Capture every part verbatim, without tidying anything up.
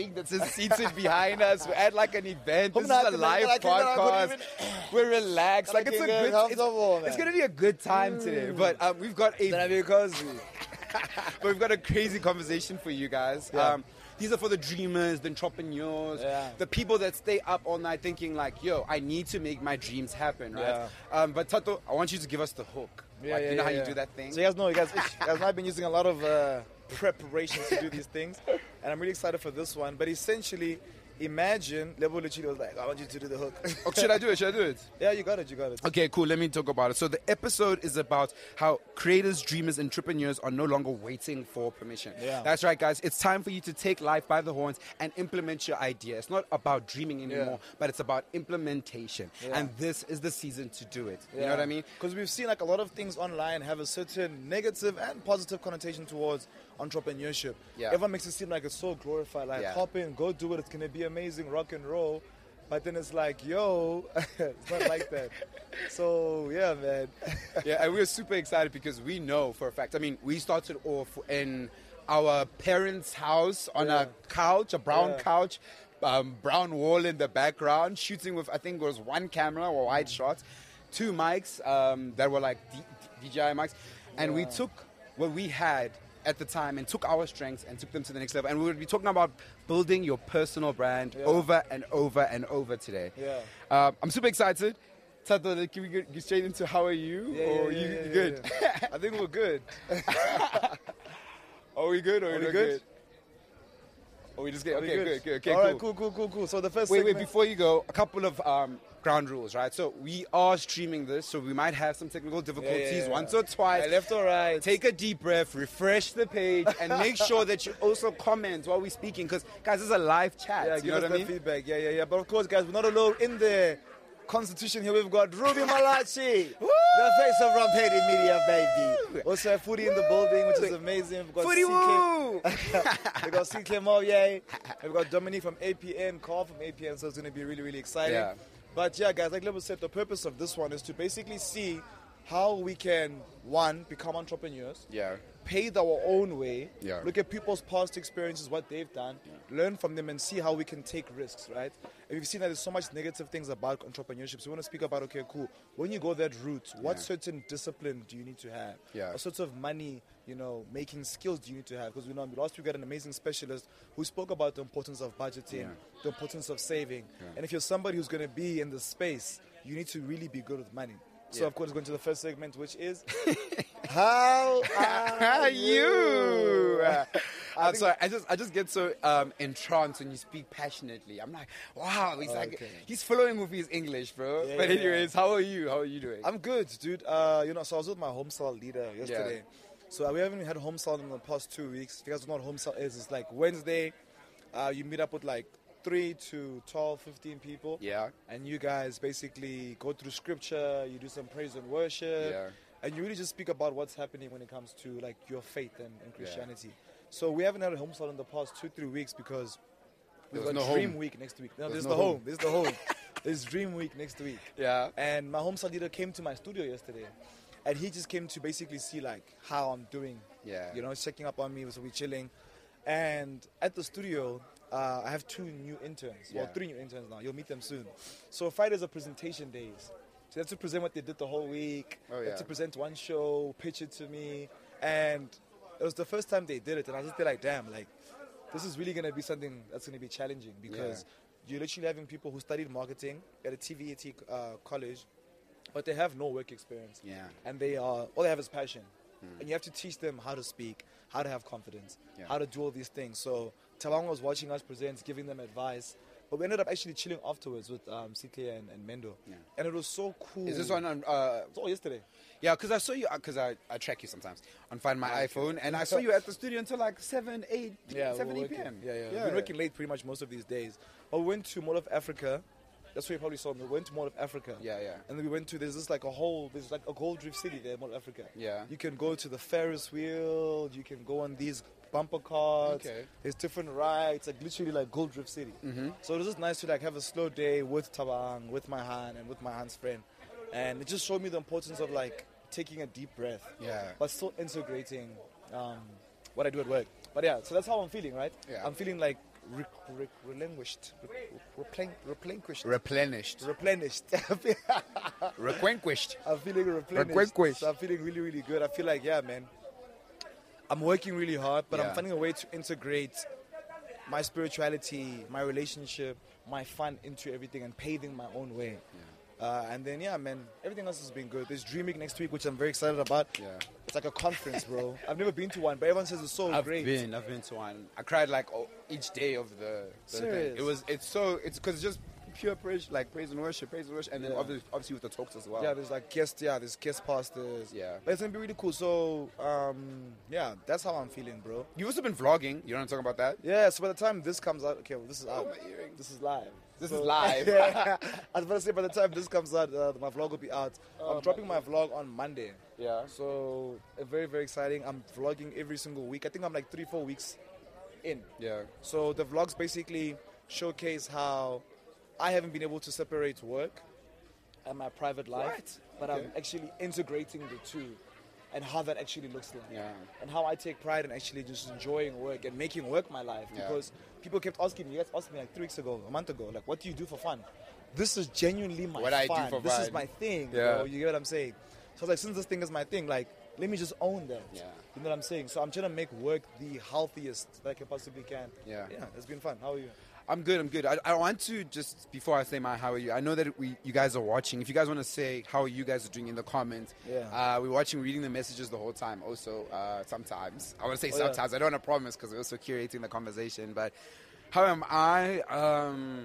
thing that's just seated behind us. We're at like an event. This is a live podcast. We're relaxed. Like it's a good. It's, it's gonna be a good time today. But um, we've got a. But we've got a crazy conversation for you guys. Yeah. Um, these are for the dreamers, the entrepreneurs, yeah. the people that stay up all night thinking like, yo, I need to make my dreams happen, right? Yeah. Um, but Tato, I want you to give us the hook. Yeah, like, yeah, you know yeah, how yeah. you do that thing? So you guys know, you guys, you guys know I've been using a lot of uh, preparation to do these things. And I'm really excited for this one. But essentially, imagine, Lebo Lucido was like, I want you to do the hook. Oh, should I do it? Should I do it? Yeah, you got it, you got it. Okay, cool. Let me talk about it. So the episode is about how creators, dreamers, entrepreneurs are no longer waiting for permission. Yeah. That's right, guys. It's time for you to take life by the horns and implement your idea. It's not about dreaming anymore, Yeah. but it's about implementation. Yeah. And this is the season to do it. You Yeah. know what I mean? Because we've seen like a lot of things online have a certain negative and positive connotation towards entrepreneurship. Yeah. Everyone makes it seem like it's so glorified. Like, Yeah. hop in, go do it. It's going to be amazing, rock and roll. But then it's like, yo, it's not like that. So, yeah, man. Yeah, and we're super excited because we know for a fact. I mean, we started off in our parents' house on Yeah. a couch, a brown Yeah. couch, um, brown wall in the background, shooting with, I think it was one camera or wide shots, two mics um, that were like D- D J I mics. And we Yeah. took what we had at the time and took our strengths and took them to the next level. And we would be talking about building your personal brand Yeah. over and over and over today. Yeah. Uh, I'm super excited. Tato, can we get get straight into how are you? Yeah, or yeah, you, yeah, you yeah, good? yeah. I think we're good. Are we good or Are are we we good? good? Are we just good? Are we Okay, good, good. Okay, All right, cool. cool, cool, cool, cool. So the first Wait, wait, segment- before you go, a couple of um, ground rules, right? So we are streaming this, so we might have some technical difficulties Yeah, yeah, yeah. once or twice. Yeah, left or right. Take a deep breath, refresh the page, and make sure that you also comment while we're speaking, because, guys, this is a live chat. Yeah, you give know us what I the mean? feedback. Yeah, yeah, yeah. But of course, guys, we're not alone in the Constitution here. We've got Ruby Malachi, the face of Rampedi Media, baby. Also have Foodie in the building, which is amazing. We've got Footy C K woo! We've got C K Movier. We've got Dominique from A P N, Carl from A P N, so it's going to be really, really exciting. Yeah. But yeah, guys, like Lebo said, the purpose of this one is to basically see how we can, one, become entrepreneurs, Yeah. pave our own way, Yeah. look at people's past experiences, what they've done, learn from them and see how we can take risks, right? And we've seen that there's so much negative things about entrepreneurship. So we want to speak about, okay, cool, when you go that route, what Yeah. certain discipline do you need to have? Yeah. What sorts of money, you know, making skills do you need to have? Because we know last week we got an amazing specialist who spoke about the importance of budgeting, Yeah. the importance of saving. Yeah. And if you're somebody who's going to be in the space, you need to really be good with money. So, Yeah. of course, going to the first segment, which is how How are you? you? I'm sorry. I just I just get so um, entranced when you speak passionately. I'm like, wow. He's like Okay. he's flowing with his English, bro. Yeah, but yeah, anyways, how are you? How are you doing? I'm good, dude. Uh, you know, so I was with my home cell leader yesterday. So we haven't had home cell in the past two weeks. If you guys don't know what home cell is, it's like Wednesday. Uh, you meet up with like three to twelve, fifteen people. Yeah. And you guys basically go through scripture. You do some praise and worship. Yeah. And you really just speak about what's happening when it comes to like your faith and, and Christianity. So we haven't had a home cell in the past two, three weeks because we've There's got no Dream home. Week next week. No, There's there's no the home. home. There's the home. There's Dream Week next week. Yeah. And my home cell leader came to my studio yesterday. And he just came to basically see like how I'm doing. Yeah. You know, checking up on me, so we're chilling. And at the studio, uh, I have two new interns. Well, Yeah. three new interns now. You'll meet them soon. So Fridays are presentation days. So they have to present what they did the whole week. Oh, They yeah. have to present one show, pitch it to me. And it was the first time they did it. And I was just like, damn, like, this is really going to be something that's going to be challenging because you're literally having people who studied marketing at a T V A T uh, college, but they have no work experience. Yeah. And they are, all they have is passion. And you have to teach them how to speak, how to have confidence, Yeah. how to do all these things. So Tawang was watching us present, giving them advice. But we ended up actually chilling afterwards with um, C K and, and Mendo. Yeah. And it was so cool. Is this one on? Uh, It's all yesterday. yeah, because I saw you. Because I, I track you sometimes on Find My iPhone, and I saw you at the studio until like seven, eight, Yeah, seven, we're eight p.m. working. Yeah, yeah. We've been working late pretty much most of these days. But we went to Mall of Africa. That's where you probably saw me. We went to Mall of Africa. Yeah, yeah. And then we went to, there's this like a whole, there's like a gold drift city there, Mall of Africa. Yeah. You can go to the Ferris wheel, you can go on these bumper cars. Okay. There's different rides, like literally like gold drift city. Mm-hmm. So it was just nice to like have a slow day with Tabang, with my Han, and with my Han's friend. And it just showed me the importance of like taking a deep breath. Yeah. But still integrating um, what I do at work. But yeah, so that's how I'm feeling, right? Yeah. I'm feeling like re- re- relinquished, re- replen- replenished, replenished, replenished, relinquished. I'm feeling replenished. So I'm feeling really, really good. I feel like, yeah, man, I'm working really hard, but yeah. I'm finding a way to integrate my spirituality, my relationship, my fun into everything and paving my own way. Yeah. Uh, and then, yeah, man, everything else has been good. There's Dream Week next week, which I'm very excited about. Yeah. It's like a conference, bro. I've never been to one, but everyone says it's so I've great. I've been, I've been to one. I cried like oh, each day of the, the thing. It was, it's so, it's because it's just pure praise, like praise and worship, praise and worship, and then yeah. obviously, obviously with the talks as well. Yeah, there's like guest, yeah, there's guest pastors. Yeah. But it's gonna be really cool. So, um, yeah, that's how I'm feeling, bro. You've also been vlogging. You want to talk about that? Yeah. So by the time this comes out, okay, well, this is oh, out. My earrings. This is live. This so, is live. Yeah. I was about to say, by the time this comes out, uh, my vlog will be out. Oh, I'm dropping my, my vlog on Monday. Yeah. So, uh, very, very exciting. I'm vlogging every single week. I think I'm like three, four weeks in. Yeah. So, the vlogs basically showcase how I haven't been able to separate work and my private life. Right. But okay. I'm actually integrating the two and how that actually looks like. Yeah. And how I take pride in actually just enjoying work and making work my life. Yeah. Because people kept asking me, you guys asked me like three weeks ago, a month ago, like, what do you do for fun? This is genuinely my what fun. I do for this fun. is my thing. Yeah. Bro. You get what I'm saying? So I was like, since this thing is my thing, like, let me just own that. Yeah. You know what I'm saying? So I'm trying to make work the healthiest that I can possibly can. Yeah. Yeah, it's been fun. How are you? I'm good, I'm good. I, I want to just, before I say my how are you, I know that we, you guys are watching. If you guys want to say how you guys are doing in the comments, yeah. uh, we're watching, reading the messages the whole time also, uh, sometimes. I want to say oh, sometimes. Yeah. I don't want to promise because we're also curating the conversation. But how am I? Um,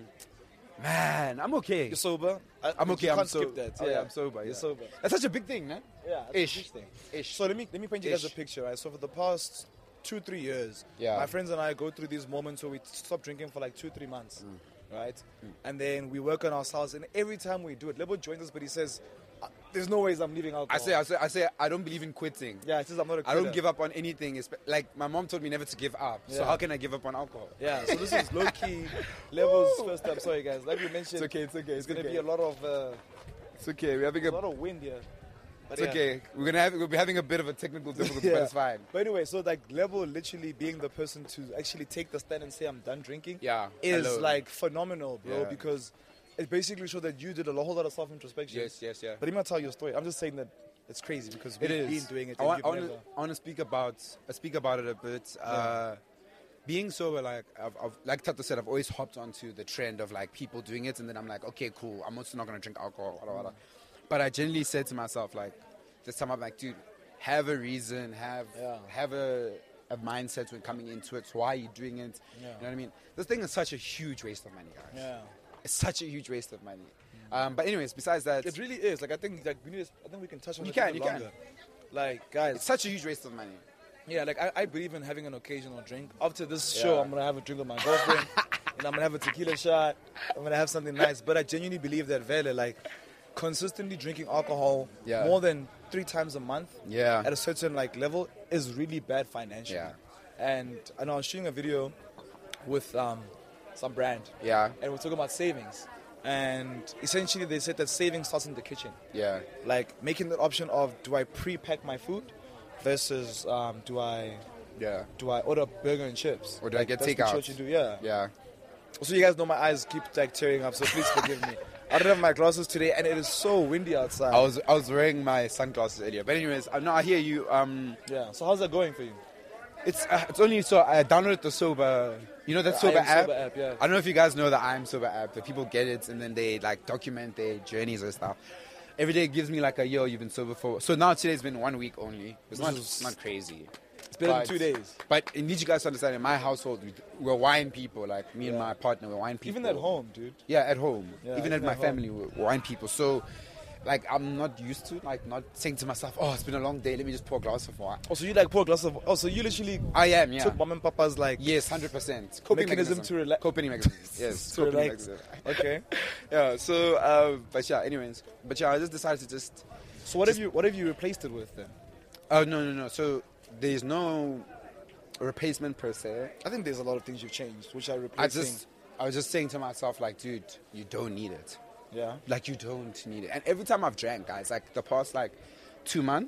man, I'm okay. You're sober? I, I'm okay. You I'm can't so, skip that. oh, yeah. yeah, I'm sober. You're Yeah. sober. That's such a big thing, man. Yeah, that's Ish. a big thing. Ish. So let me, let me paint you Ish. guys a picture, right? So for the past two, three years, yeah. my friends and I go through these moments where we stop drinking for like two, three months. Mm. Right? Mm. And then we work on ourselves, and every time we do it, Lebo joins us, but he says, there's no ways I'm leaving alcohol. I say, I say, I say, I don't believe in quitting. Yeah, he says I'm not a quitter. I don't give up on anything. It's like my mom told me never to give up. Yeah. So how can I give up on alcohol? Yeah. So this is low key Lebo's first time. Sorry guys, like we mentioned, it's okay. It's okay. It's, it's gonna okay. be a lot of. Uh, it's okay. We're having a, a lot of wind here. But it's yeah. okay. We're gonna have we'll be having a bit of a technical difficulty, yeah. but it's fine. But anyway, so like Lebo literally being the person to actually take the stand and say I'm done drinking, yeah, is Hello. like phenomenal, bro. Yeah. Because it basically showed that you did a whole lot of self introspection. Yes, yes, yeah. But I'm gonna tell you a story. I'm just saying that it's crazy because we've it been doing it. I want, I, want never... to, I want to speak about uh, speak about it a bit. Uh, yeah. Being sober, like I've, I've, like Tato said, I've always hopped onto the trend of like people doing it, and then I'm like, okay, cool. I'm also not gonna drink alcohol, blah, blah, blah. But I generally said to myself, like, this time I'm like, dude, have a reason, have yeah. have a, a mindset when coming into it. So why are you doing it? Yeah. You know what I mean? This thing is such a huge waste of money, guys. Yeah. It's such a huge waste of money. Um, but anyways, besides that, it really is. Like I think, like we need. To, I think we can touch on you it can, a bit you longer. can. Like guys, it's such a huge waste of money. Yeah, like I, I believe in having an occasional drink. After this yeah. show, I'm gonna have a drink with my girlfriend, and I'm gonna have a tequila shot. I'm gonna have something nice. But I genuinely believe that Vele, like, consistently drinking alcohol yeah. more than three times a month, yeah. at a certain like level, is really bad financially. Yeah. And I know I was shooting a video with um, some brand. Yeah. And we're talking about savings. And essentially they said that saving starts in the kitchen. Yeah. Like making the option of, do I pre-pack my food versus um, do I yeah do I order burger and chips? Or do like, I get that's takeout? What you do, yeah. Yeah. So you guys know my eyes keep like tearing up, so please forgive me. I don't have my glasses today, and it is so windy outside. I was I was wearing my sunglasses earlier, but anyways, uh, no, I hear you. Um, yeah. So how's that going for you? It's uh, it's only so I downloaded the Sober, you know that The Sober I am app. Sober app, yeah. I don't know if you guys know the I Am Sober app. That people get it and then they like document their journeys and stuff. Every day it gives me like a yo, you've been sober for. So now today's been one week only. It's not is, not crazy. It's been but, two days. But I need you guys to understand. In my household, we, we're wine people. Like me yeah. and my partner, we're wine people. Even at home, dude. Yeah, at home. Yeah, even, even at my at family, we're wine people. So. Like, I'm not used to, like, not saying to myself, oh, it's been a long day, let me just pour a glass of wine. Oh, so you like pour a glass of... Oh, so you literally... I am, yeah. took mom and papa's, like... Yes, one hundred percent. Coping mechanism, mechanism to relax. Coping mechanism, yes. to relax. Mechanism. Okay. Yeah, so, uh, but yeah, anyways. But yeah, I just decided to just... So what just, have you what have you replaced it with, then? Oh, no, no, no. So, there's no replacement per se. I think there's a lot of things you've changed, which I replaced. I just... I was just saying to myself, like, dude, you don't need it. Yeah. Like, you don't need it. And every time I've drank, guys, like, the past, like, two months,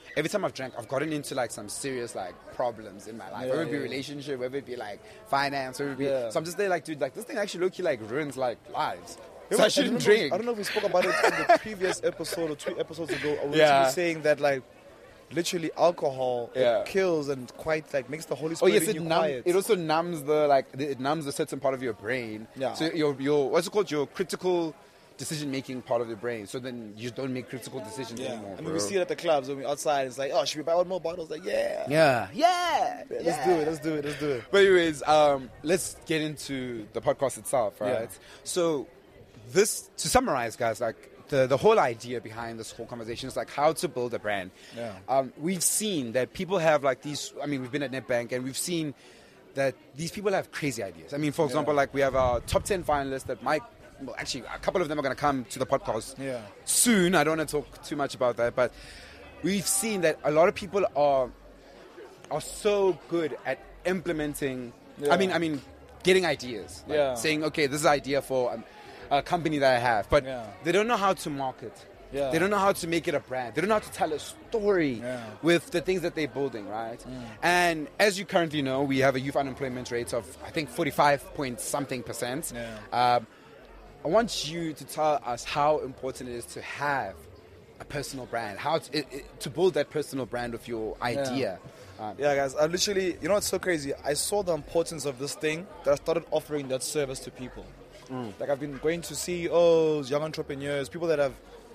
every time I've drank, I've gotten into like some serious like problems in my life. Yeah, whether it be yeah. relationship, whether it be like finance, whether it be. Yeah. So I'm just there like, dude, like this thing actually low-key like ruins like lives. Yeah, So I I shouldn't don't know- drink. I don't know if we spoke about it in the previous episode or two episodes ago. I was Yeah. literally saying that like, literally alcohol Yeah. it kills and quite like makes the Holy Oh Spirit yes, in it you numb, quiet. it also numbs the like it numbs a certain part of your brain. Yeah. So your your what's it called? Your critical decision making part of your brain. So then you don't make critical decisions yeah. anymore. I mean, bro. we see it at the clubs when we're outside. It's like, oh, should we buy one more bottle? It's like, yeah. Yeah. Yeah. Yeah, let's do it. Let's do it. Let's do it. But anyways, um, let's get into the podcast itself, right? Yeah. So this, to summarize, guys, like the, the whole idea behind this whole conversation is like how to build a brand. Yeah. Um, we've seen that people have like these, I mean, we've been at NetBank and we've seen that these people have crazy ideas. I mean, for example, Yeah. like we have our top ten finalists that might, well, actually, a couple of them are going to come to the podcast Yeah. soon. I don't want to talk too much about that, but we've seen that a lot of people are are so good at implementing. Yeah. I mean, I mean, getting ideas. Like Yeah. saying, okay, this is an idea for um, a company that I have, but Yeah. they don't know how to market. Yeah. They don't know how to make it a brand. They don't know how to tell a story Yeah. with the things that they're building, right? And as you currently know, we have a youth unemployment rate of, I think, forty-five point something percent. Yeah. Um, I want you to tell us how important it is to have a personal brand, how to, it, it, to build that personal brand of your idea. Um, Yeah, guys, I literally, you know what's so crazy? I saw the importance of this thing that I started offering that service to people. Like, I've been going to C E Os, young entrepreneurs, people that have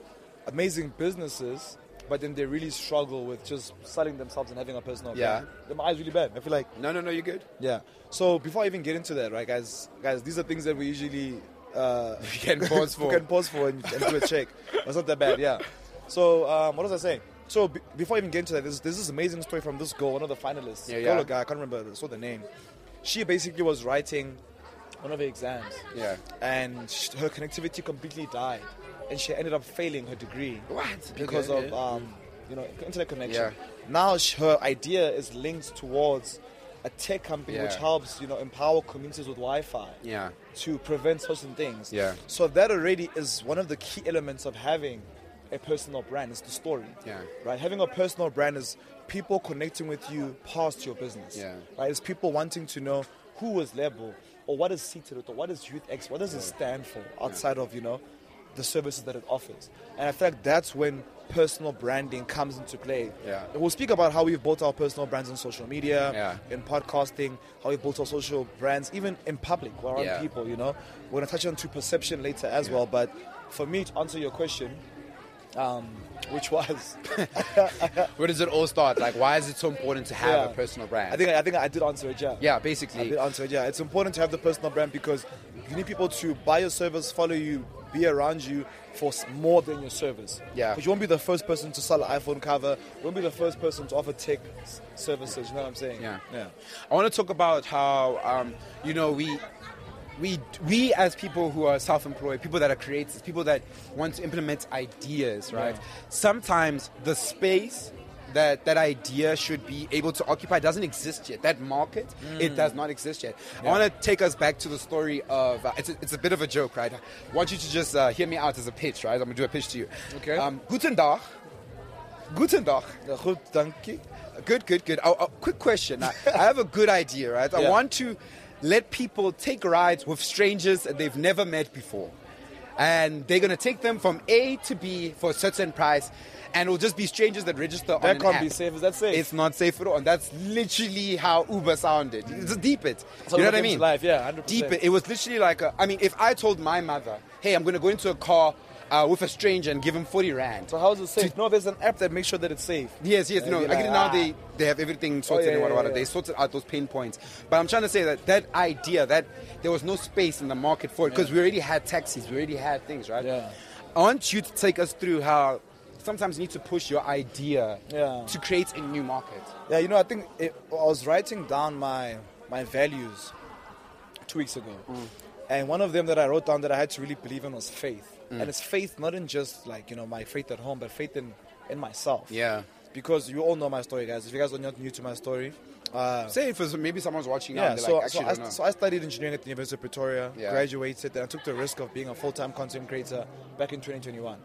amazing businesses, but then they really struggle with just selling themselves and having a personal Yeah. brand. Then my eyes really bad. I feel like, No, no, no, you're good. yeah. So before I even get into that, right, guys, guys, these are things that we usually uh, You can pause for. we can pause for and, and do a check. It's not that bad, yeah. So um, what was I saying? So b- before I even get into that, there's, there's this amazing story from this girl, one of the finalists. Yeah, Girl yeah. or guy, I can't remember. I saw the name. She basically was writing one of her exams, Yeah. and sh- her connectivity completely died, and she ended up failing her degree What? because Okay, of yeah. um, you know, internet connection. Yeah. Now sh- her idea is linked towards a tech company which Yeah. helps, you know, empower communities with Wi-Fi Yeah. to prevent certain things. Yeah. So that already is one of the key elements of having a personal brand. It's the story. Yeah. Right. Having a personal brand is people connecting with you past your business. Yeah. Right. It's people wanting to know who is Lebo, or what is Seated, or what is Youth X, what does it stand for outside of, you know, the services that it offers. And I feel like that's when personal branding comes into play. Yeah. And we'll speak about how we've built our personal brands in social media, Yeah. in podcasting, how we built our social brands, even in public, around Yeah. people, you know. We're going to touch on to perception later as well. But for me, to answer your question, um, which was... Where does it all start? Like, why is it so important to have Yeah. a personal brand? I think I think I did answer it, yeah. yeah, I basically. did answer it, yeah. It's important to have the personal brand because you need people to buy your service, follow you, be around you for s- more than your service. Yeah. Because you won't be the first person to sell an iPhone cover. You won't be the first person to offer tech s- services. You know what I'm saying? Yeah. Yeah. I want to talk about how, um, you know, we, we, we as people who are self-employed, people that are creators, people that want to implement ideas, right? Yeah. Sometimes the space that that idea should be able to occupy doesn't exist yet. That market, it does not exist yet. I want to take us back to the story of, uh, it's, a, it's a bit of a joke, right? I want you to just uh, hear me out as a pitch, right? I'm going to do a pitch to you. Okay. Um, Guten Tag. Guten Tag. Ja, goed, dank je. Good, good, good. Oh, oh, quick question. I, I have a good idea, right? I Yeah. want to let people take rides with strangers that they've never met before. And they're going to take them from A to B for a certain price. And it'll just be strangers that register on That an can't app. be safe. Is that safe? It's not safe at all. And that's literally how Uber sounded. It's deep it. So You know it what I came to mean? life, yeah, one hundred percent. Deep it. It was literally like, a, I mean, if I told my mother, hey, I'm going to go into a car uh, with a stranger and give him forty rand. So how is it safe? No, there's an app that makes sure that it's safe. Yes, yes, And no. be I like, get it now. ah. They they have everything sorted Oh, yeah, and whatever. yeah, yeah. They sorted out those pain points. But I'm trying to say that that idea that there was no space in the market for it because we already had taxis, we already had things, right? Yeah. I want you to take us through how sometimes you need to push your idea Yeah. to create a new market. Yeah, you know, I think it, I was writing down my my values two weeks ago, and one of them that I wrote down that I had to really believe in was faith. And it's faith not in just like, you know, my faith at home, but faith in in myself. Yeah. Because you all know my story, guys. If you guys are not new to my story, uh, Say if it's- maybe someone's watching now yeah. and they're So, like, so, actually, I, don't know. so I studied engineering at the University of Pretoria, Yeah. graduated, then I took the risk of being a full-time content creator back in twenty twenty-one.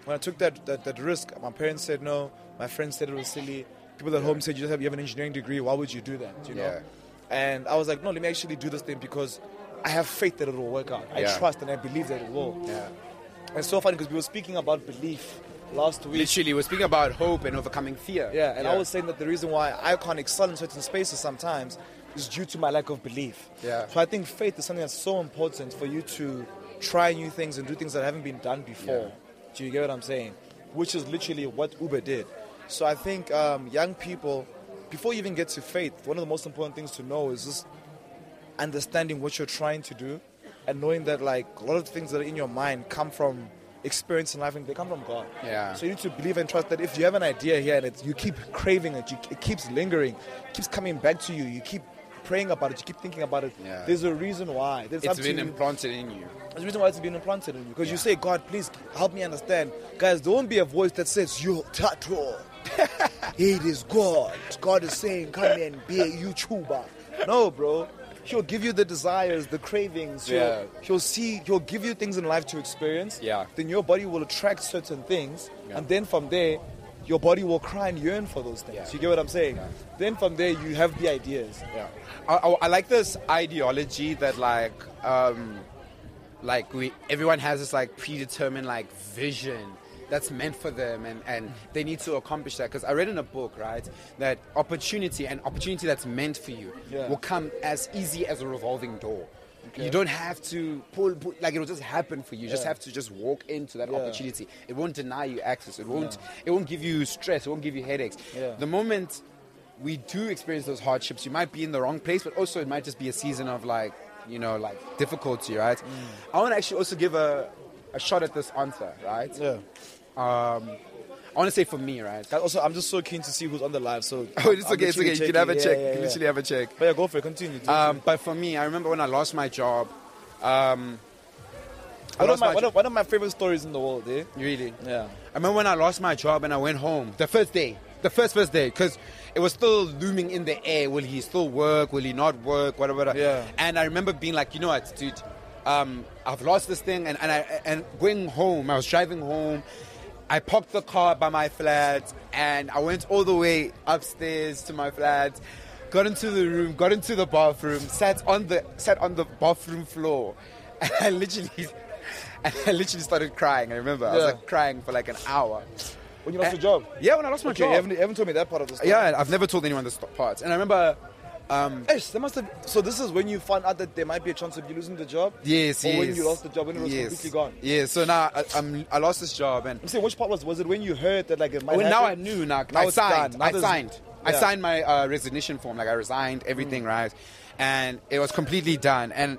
when I took that, that, that risk, my parents said no. My friends said it was silly. People at home said, you just have, you have an engineering degree. Why would you do that? You know? Yeah. And I was like, no, let me actually do this thing because I have faith that it will work out. I Yeah. trust and I believe that it will. Yeah. And it's so funny because we were speaking about belief last week. Literally, we're speaking about hope and overcoming fear. Yeah, and I was saying that the reason why I can't excel in certain spaces sometimes is due to my lack of belief. Yeah. So I think faith is something that's so important for you to try new things and do things that haven't been done before. Yeah. Do you get what I'm saying? Which is literally what Uber did. So I think um, young people, before you even get to faith, one of the most important things to know is just understanding what you're trying to do and knowing that like a lot of the things that are in your mind come from experience in life and they come from God. Yeah. So you need to believe and trust that if you have an idea here and it, you keep craving it, you, it keeps lingering, keeps coming back to you, you keep praying about it, you keep thinking about it, Yeah. there's a reason why. There's It's up been to you. implanted in you. There's a reason why it's been implanted in you. Because Yeah. you say, God, please help me understand. Guys, there won't be a voice that says, you tattoo. It is God. God is saying, come and be a YouTuber. No, bro. He'll give you the desires, the cravings. He'll, Yeah. he'll see, he'll give you things in life to experience. Yeah. Then your body will attract certain things. Yeah. And then from there, your body will cry and yearn for those things. Yeah. You get what I'm saying? Yeah. Then from there, you have the ideas. Yeah, I, I, I like this ideology that like, um, like we everyone has this like predetermined like vision that's meant for them, and, and they need to accomplish that. Because I read in a book, right, that opportunity and opportunity that's meant for you Yeah. will come as easy as a revolving door. Okay. You don't have to pull, pull, like it'll just happen for you. You just Yeah. have to just walk into that Yeah. opportunity. It won't deny you access. It won't. It won't give you stress. It won't give you headaches. Yeah. The moment we do experience those hardships, you might be in the wrong place, but also it might just be a season of like, you know, like difficulty, right? Mm. I want to actually also give a, a shot at this answer, right? Yeah. Um, I want to say for me, right? Guys, Also, I'm just so keen to see who's on the live. So Oh, it's I'm okay, it's literally okay. You can have a checking. check. Yeah, You yeah, can yeah. literally have a check. But yeah, go for it. Continue. Do Um, it. but for me, I remember when I lost my job. Um, I one, lost of my, my one, jo- of, one of my favorite stories in the world, eh? Really? Yeah. I remember when I lost my job and I went home the first day, the first first day, because it was still looming in the air. Will he still work? Will he not work? Whatever. whatever. Yeah. And I remember being like, you know what, dude, um, I've lost this thing, and and I and going home, I was driving home. I parked the car by my flat, and I went all the way upstairs to my flat. Got into the room, got into the bathroom, sat on the sat on the bathroom floor, and I literally, and I literally started crying. I remember I was Yeah. like crying for like an hour. When you lost Uh, your job? Yeah, when I lost my Okay, job. you haven't, you haven't told me that part of the story. Yeah, I've never told anyone this part. And I remember, um, Yes, there must have. So this is when you found out that there might be a chance of you losing the job. yes, Or yes. when you lost the job, when it was yes. completely gone. Yeah, so now I, I'm, I lost this job, and I'm saying, which part was was it when you heard that like it might well, now I happen? knew. Now, Now I it's signed. done. Now I there's- signed. I yeah. Mm. signed my uh, resignation form. Like I resigned everything, right? And it was completely done. And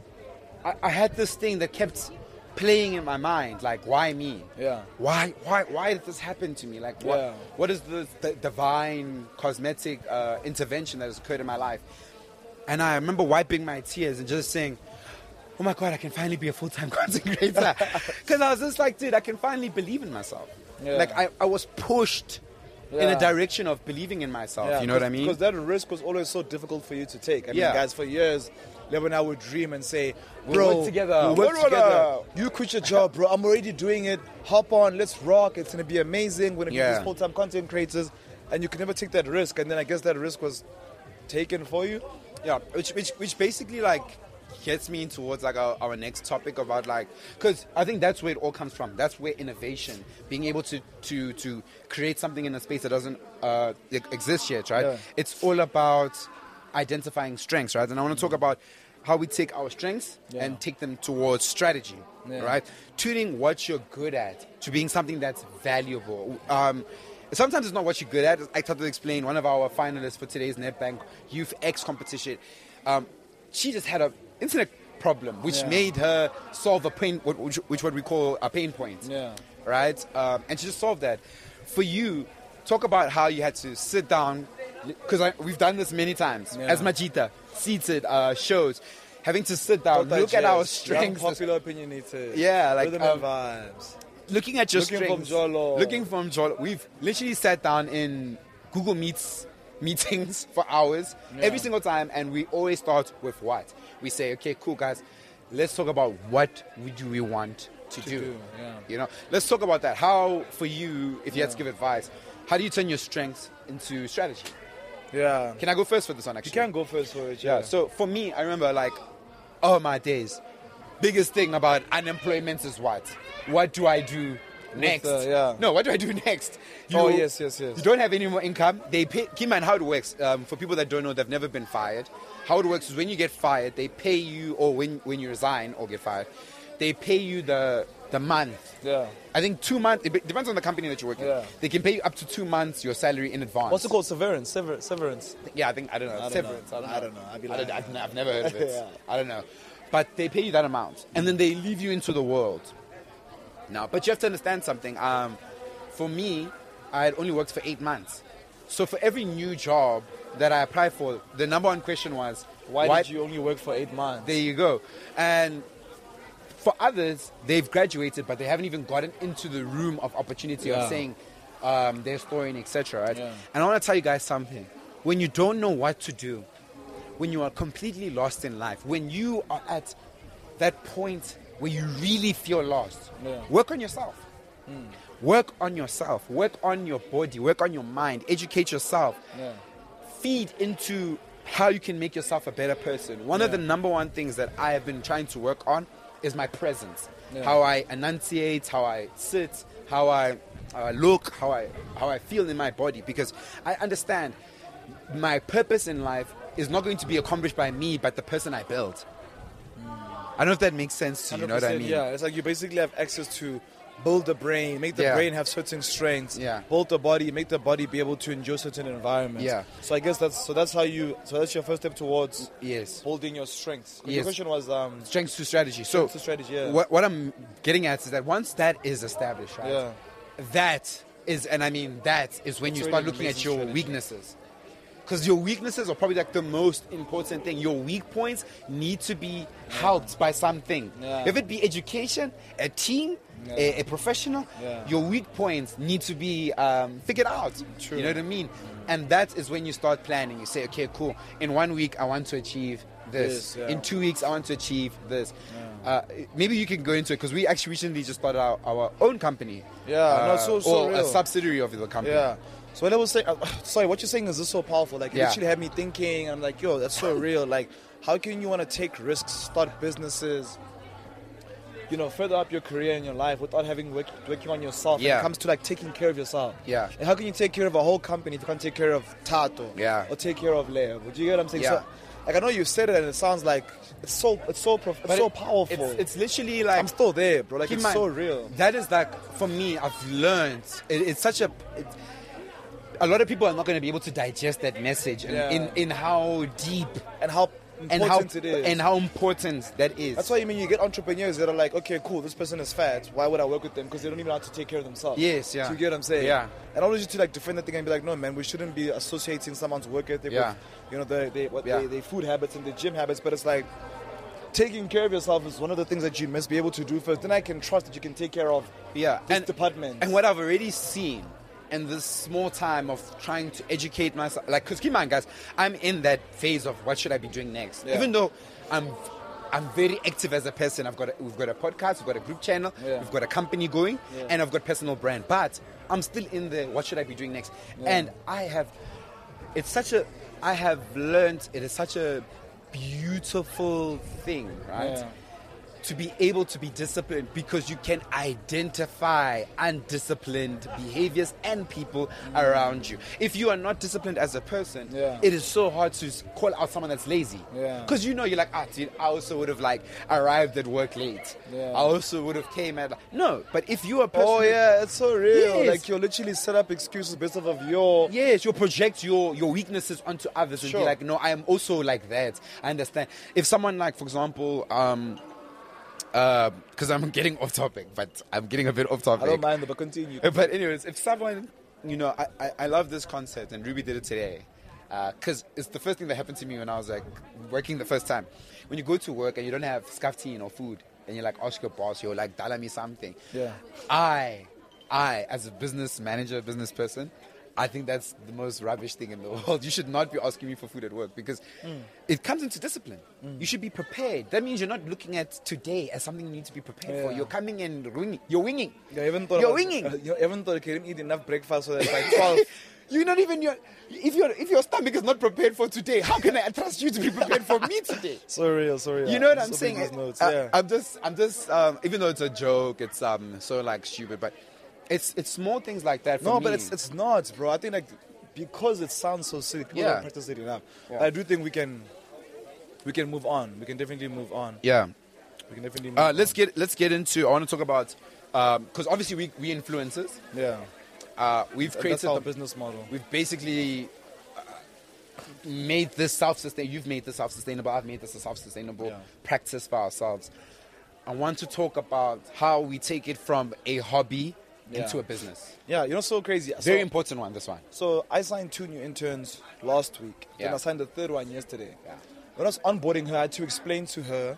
I, I had this thing that kept playing in my mind, like, why me? Yeah. Why, why, why did this happen to me? Like, what, Yeah. what is the, the divine cosmetic uh, intervention that has occurred in my life? And I remember wiping my tears and just saying, oh my God, I can finally be a full-time content creator. Because I was just like, dude, I can finally believe in myself. Yeah. Like, I, I was pushed in Yeah. a direction of believing in myself. Yeah, you know what I mean? Because that risk was always so difficult for you to take. I mean, Yeah. guys, for years, Lev and I would dream and say, We'll bro, work together. we'll We'll work work together. together. You quit your job, bro. I'm already doing it. Hop on, let's rock. It's going to be amazing. We're going to Yeah. be these full-time content creators. And you can never take that risk. And then I guess that risk was taken for you. Yeah, which which which basically like gets me towards like our, our next topic about like, because I think that's where it all comes from. That's where innovation, being able to to to create something in a space that doesn't uh, e- exist yet, right? Yeah. It's all about identifying strengths, right? And I want to talk about how we take our strengths Yeah. and take them towards strategy, Yeah. right? Tuning what you're good at to being something that's valuable. Um, Sometimes it's not what you're good at. I tried to explain one of our finalists for today's NetBank Youth X competition. Um, she just had an internet problem, which Yeah. made her solve a pain, which, which what we call a pain point. Yeah. Right? Um, and she just solved that. For you, talk about how you had to sit down, because we've done this many times. Yeah. As Majita, seated uh, shows, having to sit down, look at our strengths. Young, popular, opinionated. Yeah, like, Rhythm um, and vibes. Looking at your Looking strengths, from Jolo. looking from Jolo. We've literally sat down in Google Meets meetings for hours Yeah. every single time, and we always start with what? We say, okay, cool, guys, let's talk about what we do we want to, to do. do yeah. You know, let's talk about that. How, for you, if you yeah. had to give advice, how do you turn your strengths into strategy? Yeah. Can I go first for this one, actually? You can go first for it, yeah. yeah. So for me, I remember like, oh my days, biggest thing about unemployment is what? What do I do next? The, yeah. No, what do I do next? You, oh, yes, yes, yes. You don't have any more income. They pay, keep in mind how it works. Um, for people that don't know, they've never been fired. How it works is when you get fired, they pay you, or when, when you resign or get fired, they pay you the the month. Yeah. I think two months, it depends on the company that you're working. Yeah. They can pay you up to two months your salary in advance. What's it called? Severance? Sever- severance? Yeah, I think, I don't know. I don't Severance. know. I don't know. I don't know. I'd be I like, don't, I've, I've never heard of it. yeah. I don't know. But they pay you that amount. And then they leave you into the world. Now, but you have to understand something. Um, for me, I had only worked for eight months. So for every new job that I applied for, the number one question was, why, why did you only work for eight months? There you go. And for others, they've graduated, but they haven't even gotten into the room of opportunity yeah. of saying um, their story and et cetera. Right? Yeah. And I want to tell you guys something. When you don't know what to do, when you are completely lost in life, when you are at that point where you really feel lost, yeah. work on yourself. Mm. Work on yourself. Work on your body. Work on your mind. Educate yourself. Yeah. Feed into how you can make yourself a better person. One yeah. of the number one things that I have been trying to work on is my presence. Yeah. How I enunciate, how I sit, how I uh, look, how I how I feel in my body. Because I understand my purpose in life is not going to be accomplished by me, but the person I build. Mm. I don't know if that makes sense to you. You know what I mean? Yeah, it's like you basically have access to build the brain, make the yeah. brain have certain strengths, yeah. build the body, make the body be able to endure certain environments. Yeah. So I guess that's so that's how you so that's your first step towards yes. building your strengths. Yes. The question was um, strengths to strategy. Strengths so to strategy. Yeah. What, what I'm getting at is that once that is established, right? Yeah. That is, and I mean that is when it's you really start looking at your strategy. weaknesses. Because your weaknesses are probably like the most important thing. Your weak points need to be helped yeah. by something. Yeah. If it be education, a team, yeah. a, a professional, yeah. your weak points need to be um, figured out. True. You know what I mean? Mm. And that is when you start planning. You say, okay, cool. In one week, I want to achieve this. this yeah. In two weeks, I want to achieve this. Yeah. Uh, maybe you can go into it because we actually recently just started our, our own company. Yeah, uh, no, so, so or real. a subsidiary of the company. Yeah. So what I was saying, uh, sorry, what you're saying is this so powerful. Like, it yeah. literally had me thinking. I'm like, yo, that's so real. Like, how can you want to take risks, start businesses, you know, further up your career in your life without having work, working on yourself? Yeah. When it comes to like taking care of yourself. Yeah. And how can you take care of a whole company if you can't take care of Tato? Yeah. Or take care of Leo? Would you get what I'm saying? Yeah. So, like, I know you said it and it sounds like it's so it's so prof- it's so it, powerful. It's, it's literally like I'm still there, bro. Like, it's mind, so real. That is like, for me, I've learned. It, it's such a. It, a lot of people are not going to be able to digest that message and yeah. in, in how deep and how important and how, it is. and how important that is. That's why you mean you get entrepreneurs that are like, okay, cool, this person is fat. Why would I work with them? Because they don't even know how to take care of themselves. Yes, yeah. So you get what I'm saying? Yeah. And I want you to like defend that thing and be like, no, man, we shouldn't be associating someone's work ethic yeah. with, you know, the, they, what yeah. they, they food habits and the gym habits. But it's like, taking care of yourself is one of the things that you must be able to do first. Then I can trust that you can take care of yeah. this and, department. And what I've already seen in this small time of trying to educate myself, like, because keep in mind, guys, I'm in that phase of what should I be doing next. Yeah. Even though I'm, I'm very active as a person. I've got, a, we've got a podcast, we've got a group channel, yeah. we've got a company going, yeah. and I've got personal brand. But I'm still in the what should I be doing next? Yeah. And I have, it's such a, I have learned it is such a beautiful thing, right? Yeah. To be able to be disciplined because you can identify undisciplined behaviors and people mm. around you. If you are not disciplined as a person, yeah. it is so hard to call out someone that's lazy. Because yeah. you know, you're like, ah, dude, I also would have like arrived at work late. Yeah. I also would have came at no. But if you are a person, oh yeah, it's so real. Yes. Like, you'll literally set up excuses based off of your yes, you'll project your your weaknesses onto others and sure. be like, no, I am also like that. I understand. If someone like, for example, um. Because uh, I'm getting off topic, but I'm getting a bit off topic. I don't mind, but continue. But anyways, if someone, you know, I, I, I love this concept, and Ruby did it today. Because uh, it's the first thing that happened to me when I was like working the first time. When you go to work and you don't have scuffteen or food, and you're like, ask your boss, you're like, dala me something. Yeah. I, I, as a business manager, business person, I think that's the most rubbish thing in the world. You should not be asking me for food at work because mm. it comes into discipline. Mm. You should be prepared. That means you're not looking at today as something you need to be prepared yeah. for. You're coming in winging. You're winging. Yeah, even thought you're about, winging. Uh, you even thought you didn't eat enough breakfast so that by twelve. You're not even your. If your if your stomach is not prepared for today, how can I trust you to be prepared for me today? So real, so real. You know what I'm, I'm saying? Notes, I, yeah. I'm just, I'm just. Um, even though it's a joke, it's um so like stupid, but it's it's small things like that. For no, me. but it's it's not, bro. I think like because it sounds so silly, people yeah. don't practice it enough. Yeah. I do think we can we can move on. We can definitely move on. Yeah, we can definitely. Move uh, let's on. get let's get into. I want to talk about because um, obviously we we influencers. Yeah. Uh, we've created That's our the business model. We've basically uh, made this self-sustainable. You've made this self-sustainable. I've made this a self-sustainable yeah. practice for ourselves. I want to talk about how we take it from a hobby yeah. into a business. Yeah, you know, so crazy. Very so, important one, this one. So I signed two new interns last week. Yeah. Then I signed the third one yesterday. Yeah. When I was onboarding her, I had to explain to her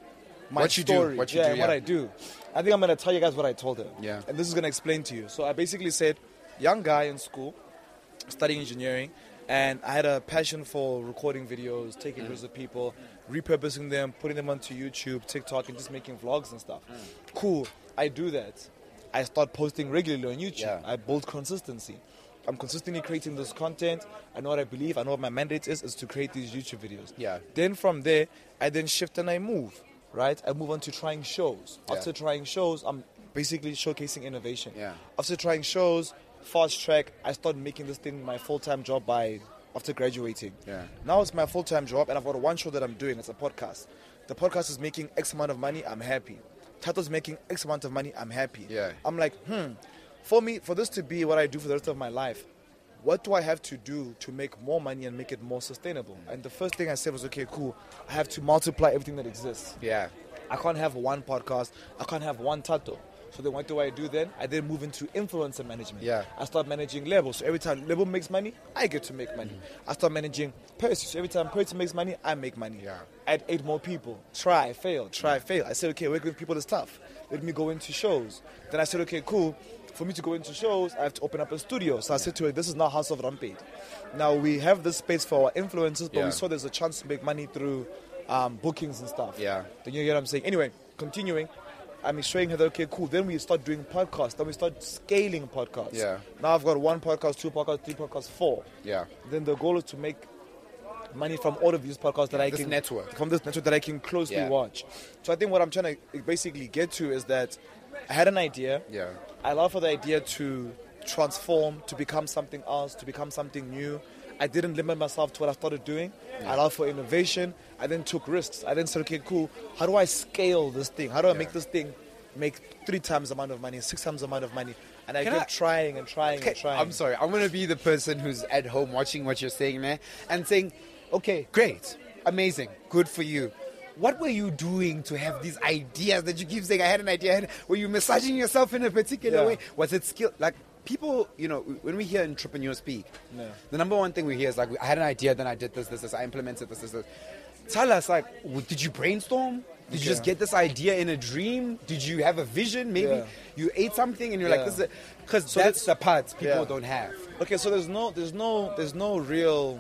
my what you story. do, what you yeah, do, and yeah. what I do. I think I'm going to tell you guys what I told her. Yeah. And this is going to explain to you. So I basically said, young guy in school, studying engineering, and I had a passion for recording videos, taking mm. videos of people, repurposing them, putting them onto YouTube, TikTok, and just making vlogs and stuff. Mm. Cool. I do that. I start posting regularly on YouTube. Yeah. I build consistency. I'm consistently creating this content. I know what I believe. I know what my mandate is, is to create these YouTube videos. Yeah. Then from there, I then shift and I move, right? I move on to trying shows. Yeah. After trying shows, I'm basically showcasing innovation. Yeah. After trying shows, fast track, I started making this thing my full-time job by after graduating. Yeah. Now it's my full-time job, and I've got one show that I'm doing. It's a podcast. The podcast is making X amount of money. I'm happy. Title's making X amount of money. I'm happy. Yeah. I'm like, hmm. For me, for this to be what I do for the rest of my life, what do I have to do to make more money and make it more sustainable? And the first thing I said was, okay, cool. I have to multiply everything that exists. Yeah. I can't have one podcast. I can't have one tattoo. So then what do I do then? I then move into influencer management. Yeah. I start managing labels. So every time label makes money, I get to make money. Mm-hmm. I start managing Percy. So every time Percy makes money, I make money. Yeah. Add eight more people. Try, fail, try, fail. I said, okay, working with people is tough. Let me go into shows. Then I said, okay, cool. For me to go into shows, I have to open up a studio. So I said to her, this is now House of Rampage. Now we have this space for our influencers, but yeah. we saw there's a chance to make money through um, bookings and stuff. Yeah. Then you get what I'm saying? Anyway, continuing. I'm showing her that, okay, cool. Then we start doing podcasts. Then we start scaling podcasts. Yeah. Now I've got one podcast, two podcasts, three podcasts, four. Yeah. Then the goal is to make money from all of these podcasts that yeah, I this can... network. From this network that I can closely yeah. watch. So I think what I'm trying to basically get to is that I had an idea. Yeah. I allowed for the idea to transform, to become something else, to become something new. I didn't limit myself to what I started doing. Yeah. I allowed for innovation. I then took risks. I then said, okay, cool. How do I scale this thing? How do I yeah. make this thing make three times the amount of money, six times the amount of money? And I Can kept I, trying and trying okay, and trying. I'm sorry. I'm going to be the person who's at home watching what you're saying there and saying, okay, great, amazing, good for you. What were you doing to have these ideas that you keep saying, I had an idea? Were you massaging yourself in a particular yeah. way? Was it skill? Like, people, you know, when we hear entrepreneurs speak, yeah. the number one thing we hear is like, I had an idea, then I did this, this, this, I implemented this, this, this. Tell us, like, did you brainstorm? Did you yeah. just get this idea in a dream? Did you have a vision? Maybe yeah. you ate something and you're yeah. like, this is because so that's, that's the part people yeah. don't have. Okay, so there's no, there's no, there's no real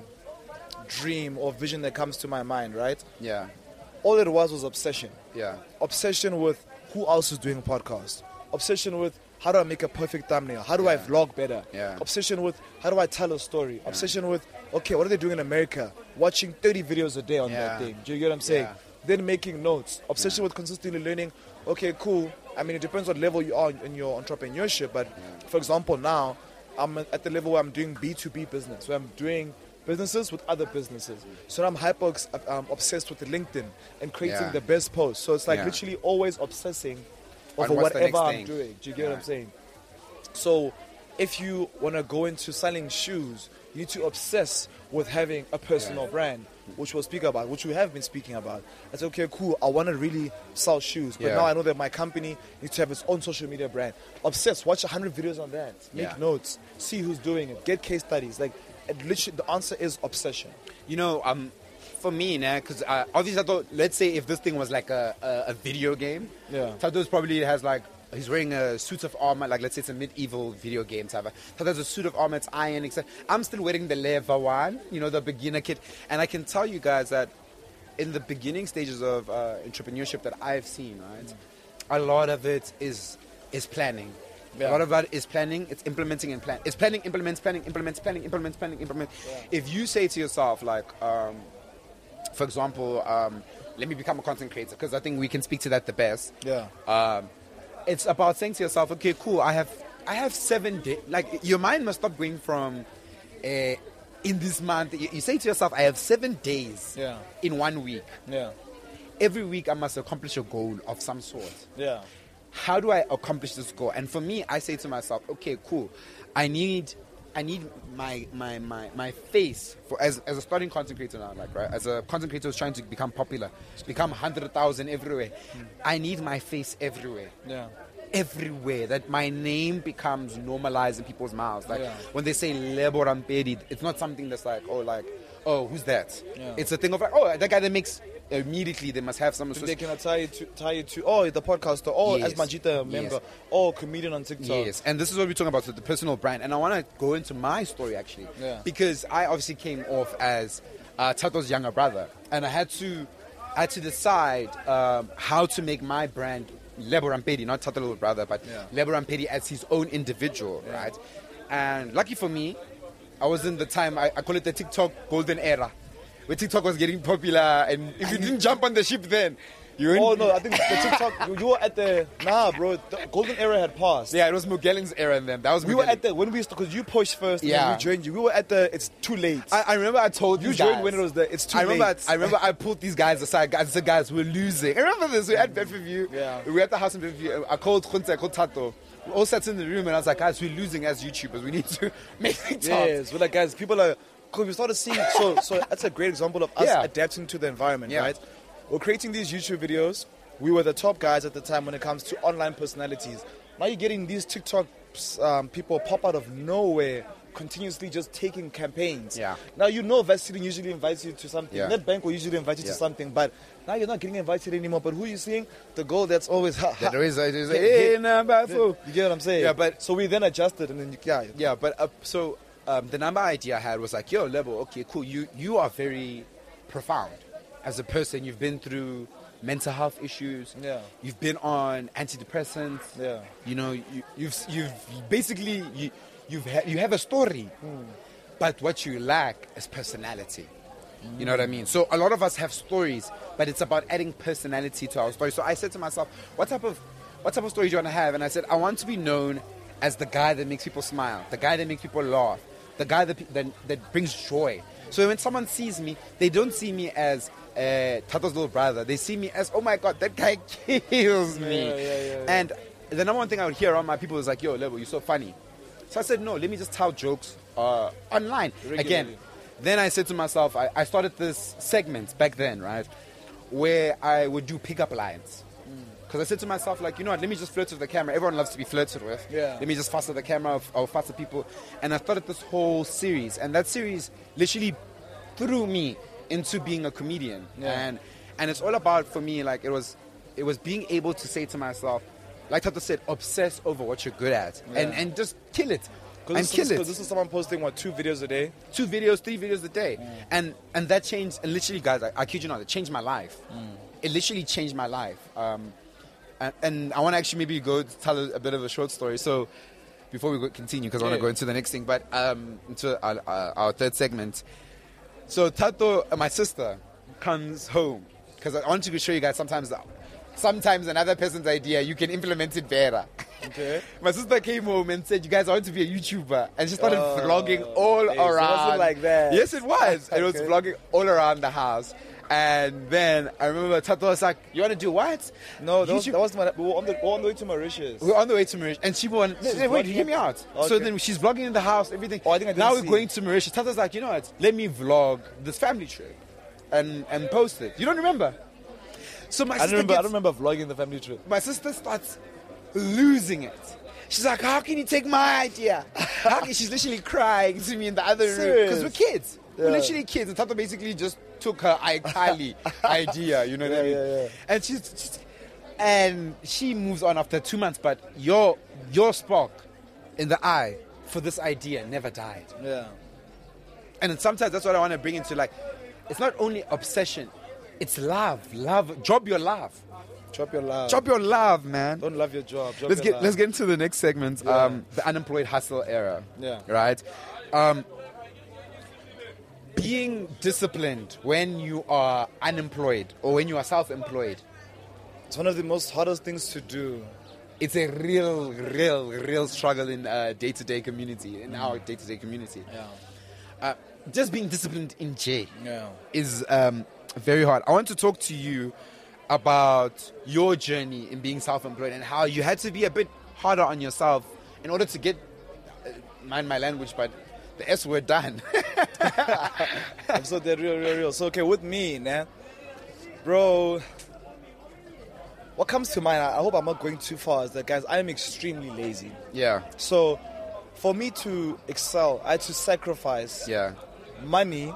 dream or vision that comes to my mind, right? Yeah. All it was was obsession. Yeah. Obsession with who else is doing a podcast. Obsession with how do I make a perfect thumbnail? How do yeah. I vlog better? Yeah. Obsession with how do I tell a story? Yeah. Obsession with, okay, what are they doing in America? Watching thirty videos a day on yeah. that thing. Do you get what I'm saying? Yeah. Then making notes. Obsession yeah. with consistently learning. Okay, cool. I mean, it depends what level you are in your entrepreneurship. But yeah. for example, now I'm at the level where I'm doing B two B business, where I'm doing businesses with other businesses. So I'm hyper um, obsessed with LinkedIn and creating yeah. the best posts. So it's like yeah. literally always obsessing over whatever I'm thing? doing. Do you get yeah. what I'm saying? So if you want to go into selling shoes, you need to obsess with having a personal yeah. brand, which we'll speak about, which we have been speaking about. I said, okay, cool, I want to really sell shoes. But yeah. now I know that my company needs to have its own social media brand. Obsess, watch one hundred videos on that. Make yeah. notes, see who's doing it, get case studies. Like, it literally, the answer is obsession. You know, um, for me, nah, because uh, obviously I thought, let's say if this thing was like a, a, a video game, yeah. Tatos probably has like he's wearing a suit of armor, like let's say it's a medieval video game type. So there's a suit of armor, it's iron, et cetera. I'm still wearing the leather one, you know, the beginner kit. And I can tell you guys that in the beginning stages of uh, entrepreneurship that I've seen, right, mm. a lot of it is is planning. Yeah. A lot of that is planning, it's implementing and plan. It's planning, implements, planning, implements, planning, implements, planning, implement. Yeah. If you say to yourself, like, um, for example, um, let me become a content creator, because I think we can speak to that the best. Yeah. Um, it's about saying to yourself, okay, cool, I have I have seven days. Like, your mind must stop going from, uh, in this month, you, you say to yourself, I have seven days yeah. in one week. Yeah. Every week I must accomplish a goal of some sort. Yeah. How do I accomplish this goal? And for me, I say to myself, okay, cool. I need I need my my my, my face for as, as a starting content creator now, like, right? As a content creator who's trying to become popular, to become one hundred thousand everywhere. Mm. I need my face everywhere. Yeah. Everywhere. That my name becomes normalized in people's mouths. Like, yeah. when they say Lebo Rampedi, it's not something that's like, oh, like, oh, who's that? Yeah. It's a thing of like, oh, that guy that makes... Immediately they must have some. So they can tie you to tie you to oh the podcaster, oh yes. as Majita member, yes. oh comedian on TikTok. Yes, and this is what we're talking about, so the personal brand. And I want to go into my story actually, yeah. because I obviously came off as uh, Thato's younger brother, and I had to I had to decide um, how to make my brand Lebo Rampedi, not Thato little brother, but yeah. Lebo Rampedi as his own individual, yeah. right? And lucky for me, I was in the time I, I call it the TikTok golden era, where TikTok was getting popular, and if you didn't jump on the ship then, you were... Oh, no, I think the TikTok... You were at the... Nah, bro, the golden era had passed. Yeah, it was Mugellin's era and then. That was We Mugelin. were at the... When we... Because you pushed first, and yeah. then we joined you. We were at the... It's too late. I, I remember I told you... You joined guys, when it was the... It's too I remember, late. I, I remember I pulled these guys aside. Guys, the guys were losing. I remember this. We had Bedfordview. Yeah. We were at the house in Bedfordview. I called Khunte, I called Thato. We all sat in the room and I was like, guys, we're losing as YouTubers. We need to make things up. Yes, we're like, guys, people are... Because we started seeing... So, so that's a great example of us yeah. adapting to the environment, yeah. right? We're creating these YouTube videos. We were the top guys at the time when it comes to online personalities. Now you're getting these TikTok um, people pop out of nowhere, continuously just taking campaigns. Yeah. Now you know Vaseline usually invites you to something. Yeah. NetBank will usually invite you yeah. to something, but now you're not getting invited anymore. But who are you seeing? The girl that's always... Ha, ha, that always, always, hey, number four. You get what I'm saying? Yeah, but... So we then adjusted and then... You, yeah. Yeah, but... Uh, so um, the number idea I had was like, yo, Lebo, okay, cool. You, you are very profound as a person. You've been through... mental health issues. Yeah. You've been on antidepressants. Yeah. You know, you, you've you've basically you you've ha- you have a story, mm. but what you lack is personality. Mm. You know what I mean? So a lot of us have stories, but it's about adding personality to our story. So I said to myself, what type of what type of story do you want to have? And I said, I want to be known as the guy that makes people smile, the guy that makes people laugh, the guy that that, that brings joy. So when someone sees me, they don't see me as Uh, Thato's little brother. They see me as, oh my god, that guy kills me. Yeah, yeah, yeah, yeah. And the number one thing I would hear around my people is like, yo, Lebo, you're so funny. So I said, no, let me just tell jokes uh, online. Regularly. Again, then I said to myself, I, I started this segment back then, right, where I would do pickup lines. Because I said to myself, like, you know what, let me just flirt with the camera. Everyone loves to be flirted with. Yeah. Let me just fuss with the camera or fuss with people. And I started this whole series. And that series literally threw me into being a comedian. Yeah. And and it's all about, for me, like, it was it was being able to say to myself, like Thato said, obsess over what you're good at. Yeah. And and just kill it. And this, kill this, it. This is someone posting, what, two videos a day? Two videos, three videos a day. Mm. And and that changed, and literally, guys, I, I kid you not, it changed my life. Mm. It literally changed my life. Um, and, and I want to actually maybe go tell a, a bit of a short story. So before we go continue, because I want to yeah. go into the next thing, but um, into our, our, our third segment. So Thato, my sister, comes home, because I want to show you guys sometimes sometimes another person's idea, you can implement it better. Okay. My sister came home and said, you guys, I want to be a YouTuber. And she started oh, vlogging all hey, around. So it wasn't like that. Yes, it was. Okay. It was vlogging all around the house. And then I remember Thato was like, you want to do what? No, that was, that was my, we, were on the, we were on the way to Mauritius. We were on the way to Mauritius. And she went, wait, wait, hear me out. Okay. So then she's vlogging in the house, everything. Oh, I think I didn't now see. we're going to Mauritius. Tato's like, you know what, let me vlog this family trip and, and post it. You don't remember? So my I sister don't remember, gets, I don't remember vlogging the family trip. My sister starts losing it. She's like, how can you take my idea? How can, she's literally crying to me in the other room. Because we're kids. Yeah. We're literally kids. And Thato basically just took her iCarly idea, you know what yeah, I mean? Yeah, yeah. And she's, she's, And she moves on after two months, but your your spark in the eye for this idea never died. Yeah. And sometimes that's what I want to bring into, like, it's not only obsession, it's love. Love. Drop your love. Drop your love. Drop your love, man. Don't love your job. Drop let's your get love. let's get into the next segment. Yeah. Um, the unemployed hustle era. Yeah. Right. Um, being disciplined when you are unemployed or when you are self-employed. It's one of the most hardest things to do. It's a real, real, real struggle in uh, day-to-day community, in mm. our day-to-day community. Yeah. Uh, just being disciplined in J yeah. is um, very hard. I want to talk to you about your journey in being self-employed and how you had to be a bit harder on yourself in order to get, uh, mind my language, but the S word done. I'm so dead, real, real, real. So, okay, with me, man, bro, what comes to mind, I hope I'm not going too far, is that, guys, I am extremely lazy. Yeah. So, for me to excel, I had to sacrifice yeah. money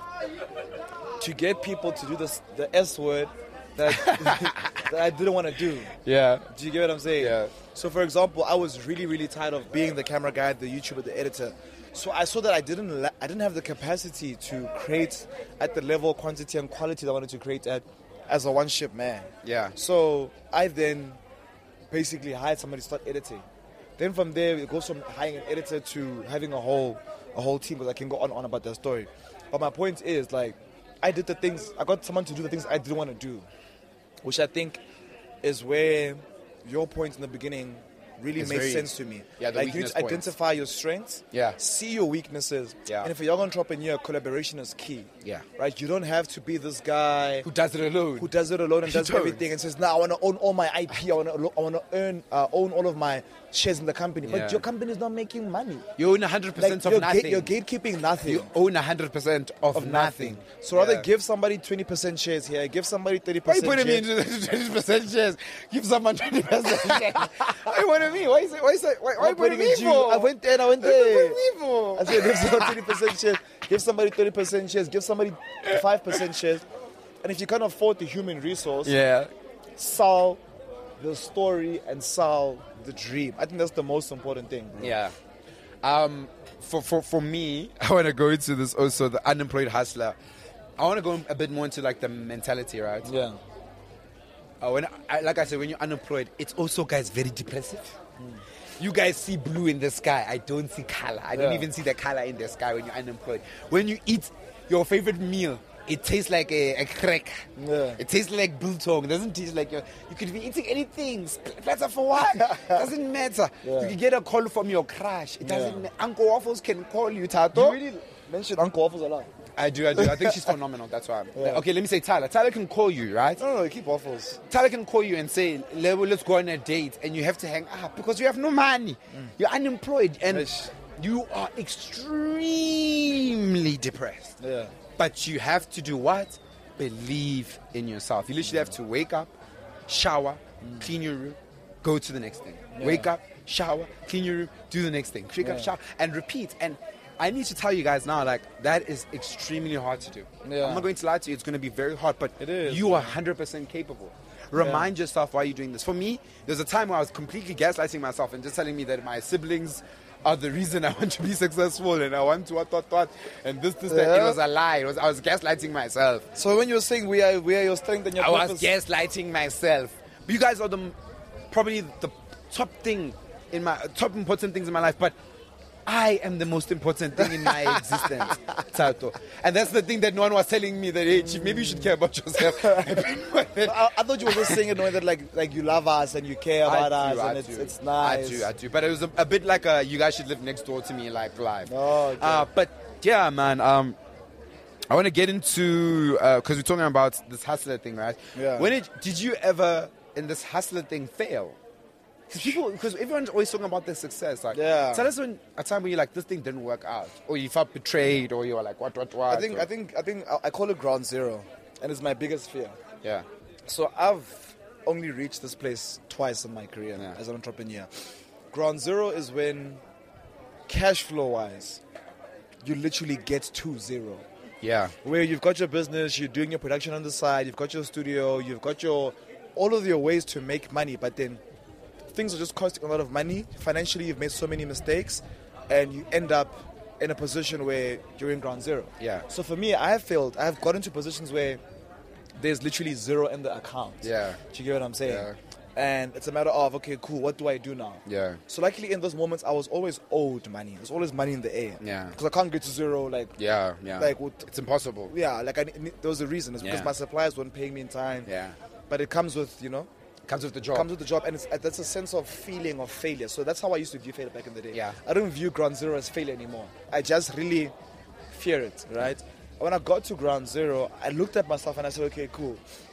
to get people to do this, the S word that, that I didn't want to do. Yeah. Do you get what I'm saying? Yeah. So, for example, I was really, really tired of being the camera guy, the YouTuber, the editor. So I saw that I didn't la- I didn't have the capacity to create at the level, quantity, and quality that I wanted to create at as a one-ship man. Yeah. So I then basically hired somebody to start editing. Then from there, it goes from hiring an editor to having a whole a whole team, because I can go on and on about that story. But my point is, like, I did the things, I got someone to do the things I didn't want to do, which I think is where your point in the beginning really it's made very, sense to me. Yeah, the like, you need to points. identify your strengths, yeah. see your weaknesses, yeah. and if you're a young entrepreneur, collaboration is key. Yeah. Right? You don't have to be this guy who does it alone, who does it alone and does everything and says, "No, I want to own all my I P. I want to, I want to earn, uh, own all of my shares in the company." Yeah. But your company is not making money. You own one hundred percent like, of you're nothing. Ga- you're gatekeeping nothing. You own one hundred percent of, of nothing. nothing. So rather yeah. give somebody twenty percent shares here, give somebody thirty percent shares. Why are you putting me into twenty percent shares? Give someone twenty percent shares. Why what do you mean? Why is it? Why is it? Why, why putting me for? I went there and I went there. What me for? I said give somebody twenty percent shares, give somebody thirty percent shares, give somebody five percent shares. And if you can't afford the human resource, yeah, sell the story and sell the dream. I think that's the most important thing, bro. Yeah. Um, for, for, for me, I want to go into this also, the unemployed hustler. I want to go a bit more into like the mentality, right? Yeah. Uh, when I, like I said, when you're unemployed, it's also, guys, very depressive. Mm. You guys see blue in the sky. I don't see color. I don't yeah. even see the color in the sky when you're unemployed. When you eat your favorite meal, it tastes like a, a crack. Yeah. It tastes like biltong. It doesn't taste like your, you could be eating anything. Platter for what? Doesn't matter. Yeah. You can get a call from your crush. It doesn't yeah. matter. Uncle Waffles can call you, Tato. You really mention Uncle Waffles a lot. I do, I do. I think she's phenomenal. That's why. I'm, yeah. Okay, let me say Tyler. Tyler can call you, right? No, no, no, keep Waffles. Tyler can call you and say, let's go on a date, and you have to hang up because you have no money. Mm. You're unemployed, and Ish. you are extremely depressed. Yeah. But you have to do what? Believe in yourself. You literally have to wake up, shower, mm. clean your room, go to the next thing. Yeah. Wake up, shower, clean your room, do the next thing. Wake yeah. up, shower, and repeat. And I need to tell you guys now, like, that is extremely hard to do. Yeah. I'm not going to lie to you, it's going to be very hard, but it is. You are one hundred percent capable. Remind yeah. yourself why you're doing this. For me, there's a time where I was completely gaslighting myself and just telling me that my siblings are the reason I want to be successful and I want to what, what, what, and this, this, yeah. that. It was a lie. It was, I was gaslighting myself. So when you were saying we are, we are your strength and your I purpose. was gaslighting myself. But you guys are the probably the top thing in my top important things in my life, but I am the most important thing in my existence, Tato. And that's the thing that no one was telling me, that, hey, Chief, maybe you should care about yourself. I, I thought you were just saying it knowing that like like you love us and you care about I do, us I and do. it's, it's nice. I do, I do. But it was a, a bit like a, you guys should live next door to me, like live. Oh, okay. uh, but yeah, man, um, I want to get into, because uh, we're talking about this hustler thing, right? Yeah. When it, did you ever, in this hustler thing, fail? Because people, because everyone's always talking about their success. Like, yeah. tell us when a time when you're like, this thing didn't work out, or you felt betrayed, or you were like, what, what, what? I think, or, I think, I think, I call it ground zero, and it's my biggest fear. Yeah. So I've only reached this place twice in my career yeah. as an entrepreneur. Ground zero is when, cash flow wise, you literally get to zero. Yeah. Where you've got your business, you're doing your production on the side, you've got your studio, you've got your all of your ways to make money, but then things are just costing a lot of money. Financially, you've made so many mistakes, and you end up in a position where you're in ground zero. Yeah. So for me, I have failed. I have got into positions where there's literally zero in the account. Yeah. Do you get what I'm saying? Yeah. And it's a matter of, okay, cool, what do I do now? Yeah. So luckily in those moments, I was always owed money. There's always money in the air. Yeah. Because I can't get to zero, like... Yeah, yeah. Like, with, it's impossible. Yeah, like, I, there was a reason. It's because Yeah. my suppliers weren't paying me in time. Yeah. But it comes with, you know... Comes with the job. Comes with the job, and it's, that's a sense of feeling of failure. So that's how I used to view failure back in the day. Yeah. I don't view ground zero as failure anymore. I just really fear it, right? When I got to ground zero, I looked at myself and I said, okay, cool.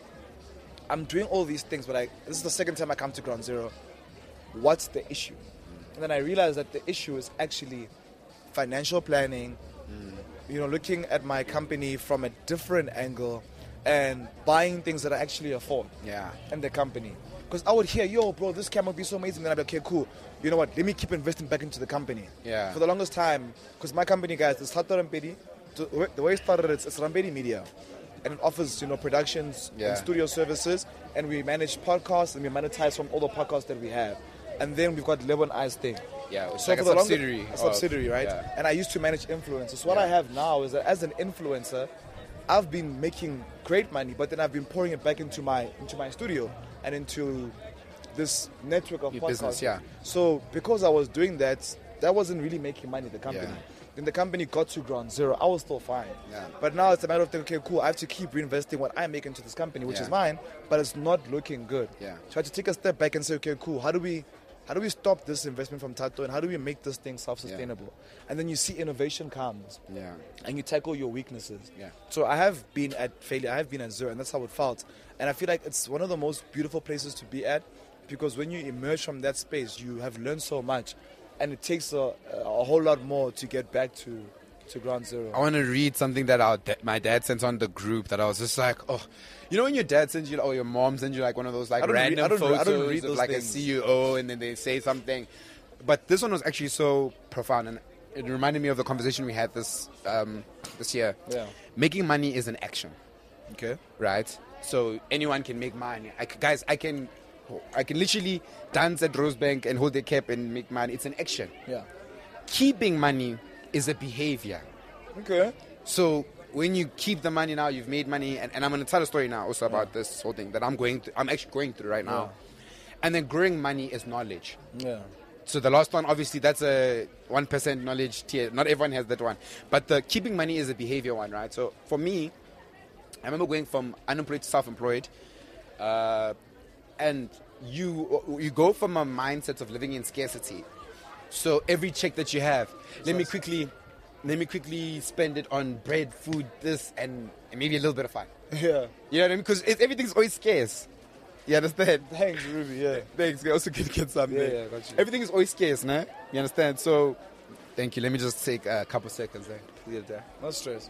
I'm doing all these things, but I, this is the second time I come to ground zero. What's the issue? And then I realized that the issue is actually financial planning, mm. you know, looking at my company from a different angle and buying things that I actually afford yeah. in the company. Because I would hear, yo, bro, this camera would be so amazing. Then I'd be like, okay, cool. You know what? Let me keep investing back into the company. Yeah. For the longest time, because my company, guys, is Thato Rampedi. The way it started, it's, it's Rampedi Media. And it offers, you know, productions yeah. and studio services. And we manage podcasts and we monetize from all the podcasts that we have. And then we've got Lebon Eyes thing. Yeah, it's so like a for the subsidiary. Longer, a subsidiary, right? Yeah. And I used to manage influencers. So what yeah. I have now is that as an influencer, I've been making great money, but then I've been pouring it back into my into my studio and into this network of Your podcasts. business, yeah. So because I was doing that, that wasn't really making money, the company. Yeah. Then the company got to ground zero. I was still fine. Yeah. But now it's a matter of thinking, okay, cool, I have to keep reinvesting what I make into this company, which yeah. is mine, but it's not looking good. Yeah. So I have to take a step back and say, okay, cool, how do we how do we stop this investment from Thato and how do we make this thing self-sustainable? Yeah. And then you see innovation comes. Yeah. And you tackle your weaknesses. Yeah. So I have been at failure, I have been at zero, and that's how it felt. And I feel like it's one of the most beautiful places to be at, because when you emerge from that space, you have learned so much, and it takes a, a whole lot more to get back to, to ground zero. I want to read something that our da- my dad sent on the group that I was just like, oh, you know when your dad sends you, or your mom sends you like one of those like random read, I photos I don't read of those like things. a C E O and then they say something. But this one was actually so profound, and it reminded me of the conversation we had this um, this year. Yeah. Making money is an action. Okay. Right? So anyone can make money. I, guys, I can I can literally dance at Rosebank and hold a cap and make money. It's an action. Yeah. Keeping money is a behavior. Okay. So when you keep the money now, you've made money, and, and I'm going to tell a story now also about yeah. this whole thing that I'm going through, I'm actually going through right now. Yeah. And then growing money is knowledge. Yeah. So the last one, obviously, that's a one percent knowledge tier. Not everyone has that one. But the keeping money is a behavior one, right? So for me, I remember going from unemployed to self-employed. Uh, and you you go from a mindset of living in scarcity. So every check that you have, let me quickly... Let me quickly spend it on bread, food, this, and maybe a little bit of fun. Yeah. You know what I mean? Because everything's always scarce. You understand? Thanks, Ruby, yeah. Thanks. We also can get something. Yeah, yeah, got you. Everything is always scarce, no? You understand? So, thank you. Let me just take a couple seconds there. Get there. No stress.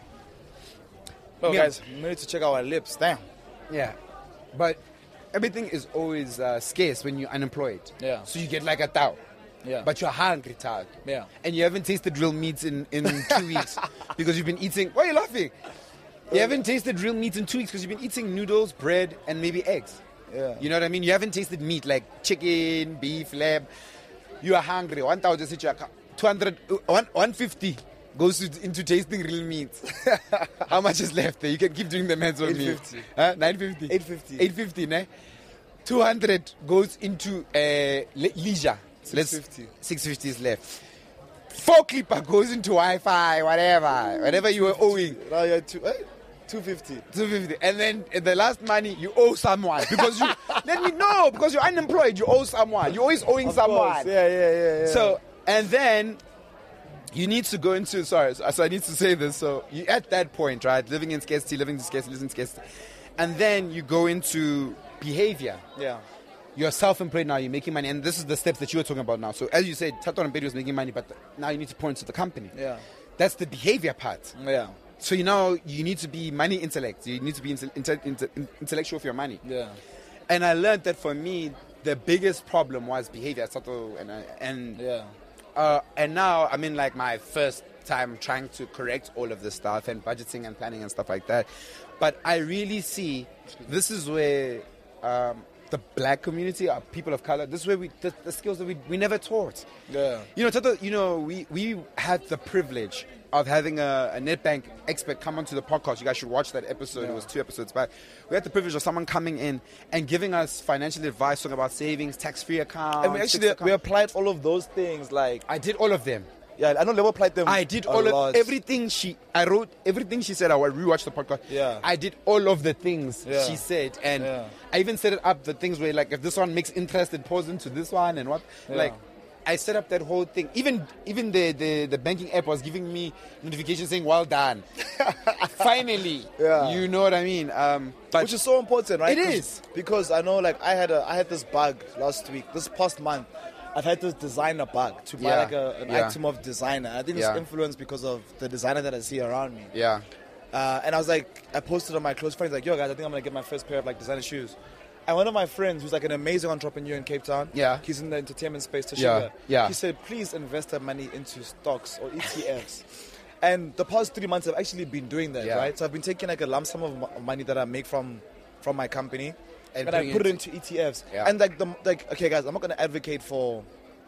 Oh, yeah. guys, we need to check our lips. Damn. Yeah. But everything is always uh, scarce when you're unemployed. Yeah. So you get like a thou. Yeah. But you're hungry, Tag. Yeah. And you haven't tasted real meat in, in two weeks because you've been eating... Why are you laughing? You haven't tasted real meat in two weeks because you've been eating noodles, bread, and maybe eggs. Yeah. You know what I mean? You haven't tasted meat like chicken, beef, lamb. You are hungry. one thousand, two hundred, one fifty goes to, into tasting real meat. How much is left there? You can keep doing the maths on me. eight fifty. Huh? nine fifty? eight fifty. eight fifty, ne? two hundred goes into uh, le- leisure. six fifty. six fifty is left. Four clipper goes into Wi-Fi, whatever. Whatever you were owing. Now you're two, eh? two fifty. two fifty. And then in the last money, you owe someone. Because you, let me know, because you're unemployed, you owe someone. You're always owing Of someone. course. Yeah, yeah, yeah, yeah. So, and then you need to go into, sorry, so, so I need to say this. So you at that point, right, living in scarcity, living in scarcity, living in scarcity. And then you go into behavior. Yeah. You're self-employed now, you're making money, and this is the steps that you were talking about now. So as you said, Thato Rampedi was making money, but now you need to point to the company. Yeah. That's the behavior part. Yeah. So you know, you need to be money intellect. You need to be inte- inte- inte- intellectual with your money. Yeah. And I learned that for me, the biggest problem was behavior. Thato, and I, and yeah. Uh, and now I'm in like my first time trying to correct all of this stuff and budgeting and planning and stuff like that. But I really see this is where um, the black community, our people of color, this is where we, the, the skills that we, we never taught. Yeah. You know, Tato, you know, we, we had the privilege of having a, a Nedbank expert come onto the podcast. You guys should watch that episode. Yeah. It was two episodes back. We had the privilege of someone coming in and giving us financial advice, talking about savings, tax-free accounts. And we actually, we applied all of those things. Like I did all of them. Yeah, I know Lebo applied them. I did all lot. of everything she. I wrote everything she said. I rewatched the podcast. Yeah. I did all of the things yeah. she said, and yeah. I even set it up the things where like if this one makes interest, it pulls into this one and what. Yeah. Like I set up that whole thing. Even even the, the, the banking app was giving me notifications saying "Well done." Finally, yeah. you know what I mean. Um, but which is so important, right? It is because I know, like I had a I had this bug last week, this past month. I've had to design a bug to buy yeah. like a, an yeah. item of designer. I think yeah. it's influenced because of the designer that I see around me. Yeah. Uh, and I was like, I posted on my close friends, like, yo guys, I think I'm gonna get my first pair of like designer shoes. And one of my friends, who's like an amazing entrepreneur in Cape Town, yeah, he's in the entertainment space, Tashiga, yeah. yeah. he said, please invest that money into stocks or E T Fs. And the past three months, I've actually been doing that, yeah. right? So I've been taking like a lump sum of money that I make from from my company, and, and I put it into E T Fs. Yeah. And like the like, okay, guys, I'm not gonna advocate for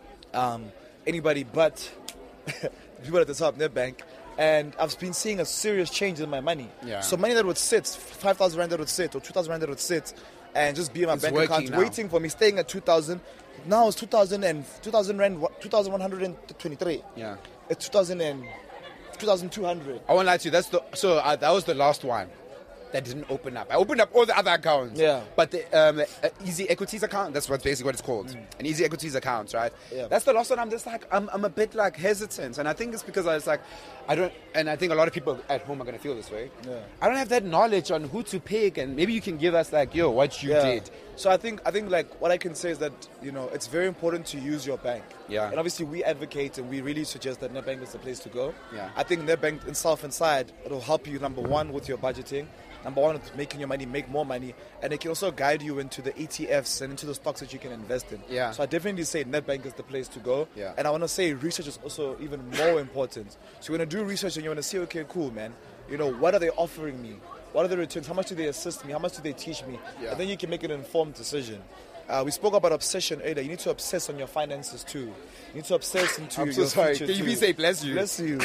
um, anybody but people at the top, Nedbank. And I've been seeing a serious change in my money. Yeah. So money that would sit, five thousand rand that would sit, or two thousand rand that would sit, and just be in my it's bank account, now. waiting for me, staying at two thousand. Now it's two thousand and two thousand rand, two thousand one hundred twenty-three. Yeah. It's two thousand and two thousand two hundred. I won't lie to you. That's the so uh, that was the last one that didn't open up. I opened up all the other accounts. Yeah. But the um, uh, Easy Equities account, that's what basically what it's called. Mm. An Easy Equities account, right? Yeah. That's the last one. I'm just like, I'm, I'm a bit like hesitant. And I think it's because I was like, I don't, and I think a lot of people at home are going to feel this way. Yeah. I don't have that knowledge on who to pick. And maybe you can give us like, yo, what you yeah. did. So I think, I think like what I can say is that, you know, it's very important to use your bank. Yeah. And obviously we advocate and we really suggest that Nedbank is the place to go. Yeah. I think Nedbank itself inside, it'll help you, number one, with your budgeting. Number one, it's making your money make more money, and it can also guide you into the E T Fs and into the stocks that you can invest in. Yeah. So I definitely say Nedbank is the place to go. Yeah. And I want to say research is also even more important. So you're going to do research and you want to see, okay, cool, man. You know, what are they offering me? What are the returns? How much do they assist me? How much do they teach me? Yeah. And then you can make an informed decision. Uh, we spoke about obsession earlier. You need to obsess on your finances too. You need to obsess into I'm your so sorry. future Can you too. be say bless you? Bless you.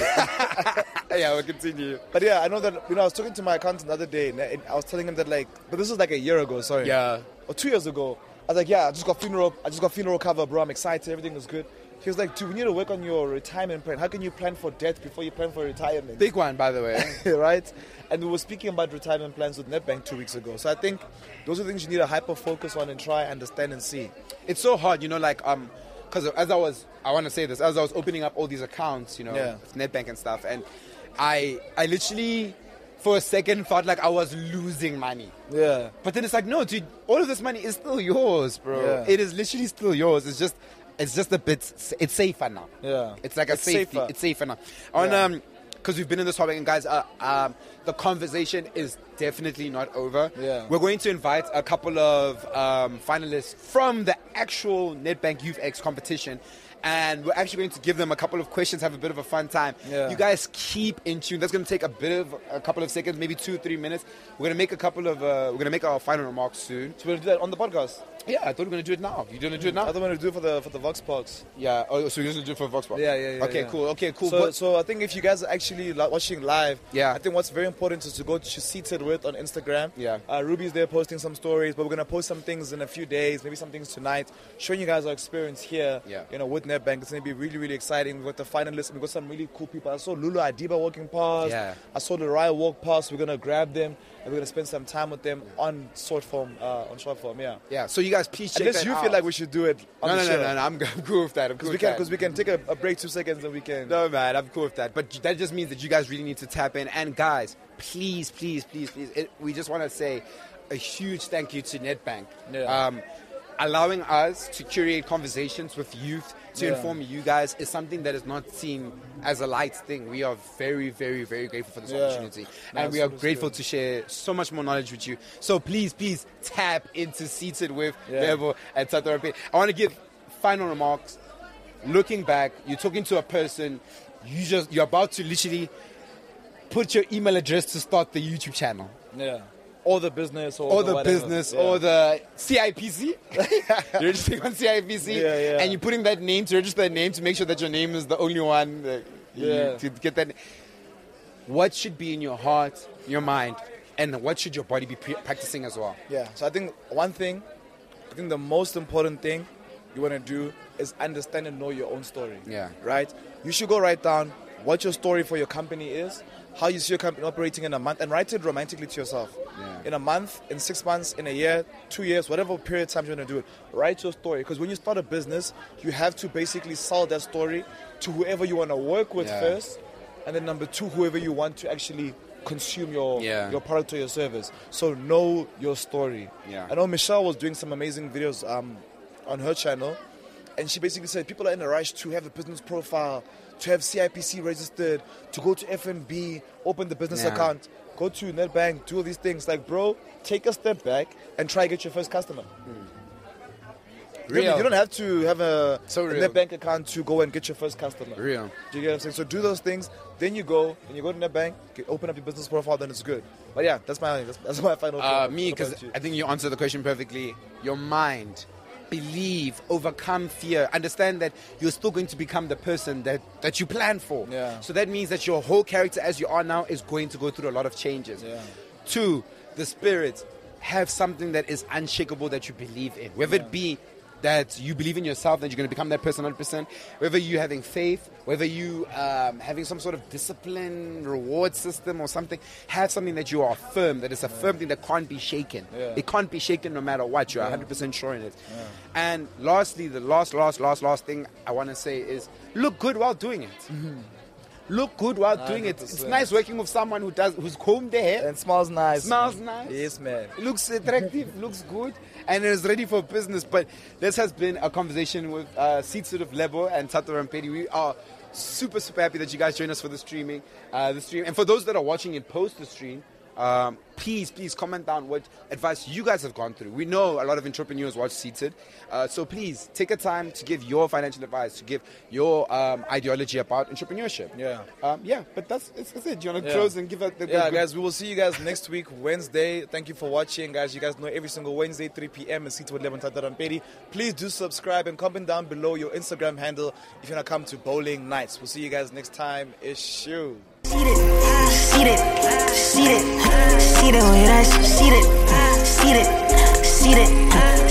Yeah, we'll continue. But yeah, I know that, you know, I was talking to my accountant the other day, and I was telling him that, like, but this was like a year ago, sorry. Yeah. Or two years ago. I was like, yeah, I just got funeral, I just got funeral cover, bro. I'm excited. Everything is good. He was like, dude, we need to work on your retirement plan. How can you plan for death before you plan for retirement? Big one, by the way. Right? And we were speaking about retirement plans with Nedbank two weeks ago. So I think those are things you need to hyper focus on and try, understand, and see. It's so hard, you know, like, um, because as I was, I want to say this, as I was opening up all these accounts, you know, yeah. Nedbank and stuff, and I, I literally, for a second, felt like I was losing money. Yeah. But then it's like, no, dude, all of this money is still yours, bro. Yeah. It is literally still yours. It's just, it's just a bit, it's safer now. Yeah. It's like a it's safety. Safer. It's safer now. On, yeah. um, because we've been in this topic, and guys, uh, um, the conversation is definitely not over. Yeah. We're going to invite a couple of um, finalists from the actual Nedbank Youth X competition, and we're actually going to give them a couple of questions, have a bit of a fun time. Yeah. You guys keep in tune. That's going to take a bit of a couple of seconds, maybe two, three minutes. We're going to make a couple of, uh, we're going to make our final remarks soon. So we're going to do that on the podcast? Yeah, I thought we were going to do it now. You going to do it now? I thought we were going to do it for the, for the Vox Pox. Yeah, oh, so you're going to do it for Vox Pop? Yeah, yeah, yeah. Okay, yeah. cool, okay, cool. So, but, so I think if you guys are actually li- watching live, yeah. I think what's very important is to go to Seated With on Instagram. Yeah. Uh, Ruby's there posting some stories, but we're going to post some things in a few days, maybe some things tonight, showing you guys our experience here, yeah. you know, with Nedbank. It's going to be really, really exciting. We've got the finalists, we've got some really cool people. I saw Lulu Adiba walking past. Yeah. I saw the Raya walk past. We're going to grab them, and we're going to spend some time with them on short form, uh, on short form, yeah. Yeah, so you guys please check Unless that you out. feel like we should do it on no, the no, show. no, no, no, I'm cool with that. I'm cool Because we, with can, that. 'cause we can take a, a break two seconds and we can... No, man, I'm cool with that. But that just means that you guys really need to tap in. And guys, please, please, please, please, it, we just want to say a huge thank you to Nedbank. Yeah. Um, allowing us to curate conversations with youth, to yeah. inform you guys, is something that is not seen as a light thing. We are very, very, very grateful for this yeah. opportunity. No, and we are good. grateful to share so much more knowledge with you. So please, please tap into Seated With yeah. Bebo and Tatarape. I want to give final remarks. Looking back, you're talking to a person, you just, you're about to literally put your email address to start the YouTube channel. Yeah. or the business, or, or the, the whatever. business, yeah. or the C I P C. You're registering on C I P C, yeah, yeah. and you're putting that name to register that name to make sure that your name is the only one. Uh, yeah. You, to get that. What should be in your heart, your mind, and what should your body be pre- practicing as well? Yeah. So I think one thing, I think the most important thing you want to do is understand and know your own story. Yeah. Right? You should go write down what your story for your company is, how you see your company operating in a month, and write it romantically to yourself. Yeah. In a month, in six months, in a year, two years, whatever period of time you want to do it, write your story. Because when you start a business, you have to basically sell that story to whoever you want to work with yeah. first, and then number two, whoever you want to actually consume your yeah. your product or your service. So know your story. Yeah. I know Michelle was doing some amazing videos um, on her channel, and she basically said people are in a rush to have a business profile, to have C I P C registered, to go to F N B, open the business yeah. account, go to Nedbank, do all these things. Like, bro, take a step back and try to get your first customer. Mm. You, don't, you don't have to have a, so a Nedbank account to go and get your first customer. Real. Do you get what I'm saying? So do those things, then you go, and you go to Nedbank, get, open up your business profile, then it's good. But yeah, that's my that's, that's my final uh, point. Me, because I think you answered the question perfectly. Your mind, believe, overcome fear. Understand that you're still going to become the person that, that you plan for. Yeah. So that means that your whole character as you are now is going to go through a lot of changes. Yeah. Two, the spirit. Have something that is unshakable that you believe in. Whether yeah. it be that you believe in yourself, that you're going to become that person one hundred percent, whether you having faith, whether you um, having some sort of discipline, reward system or something, have something that you are firm, that is a yeah. firm thing that can't be shaken. Yeah. It can't be shaken no matter what. You're yeah. one hundred percent sure in it. Yeah. And lastly, the last, last, last, last thing I want to say is look good while doing it. Mm-hmm. Look good while one hundred percent. Doing it. It's nice working with someone who does who's combed their hair. And smells nice. Smells man. nice. Yes, man. It looks attractive, looks good, and is ready for business. But this has been a conversation with uh, Seated of Lebo and Thato Rampedi. We are super, super happy that you guys joined us for the streaming, uh, the stream. And for those that are watching it post the stream, um, please, please comment down what advice you guys have gone through. We know a lot of entrepreneurs watch Seated. Uh, so please take a time to give your financial advice, to give your um, ideology about entrepreneurship. Yeah. Um, yeah, but that's, that's, that's it. Do you want to yeah. close and give it the Yeah, good, guys, we will see you guys next week, Wednesday. Thank you for watching, guys. You guys know every single Wednesday, three p.m. is Seated with Lebo and Thato Rampedi. Please do subscribe and comment down below your Instagram handle if you want to come to Bowling Nights. We'll see you guys next time. Issue. See it, see it, see it, see the way that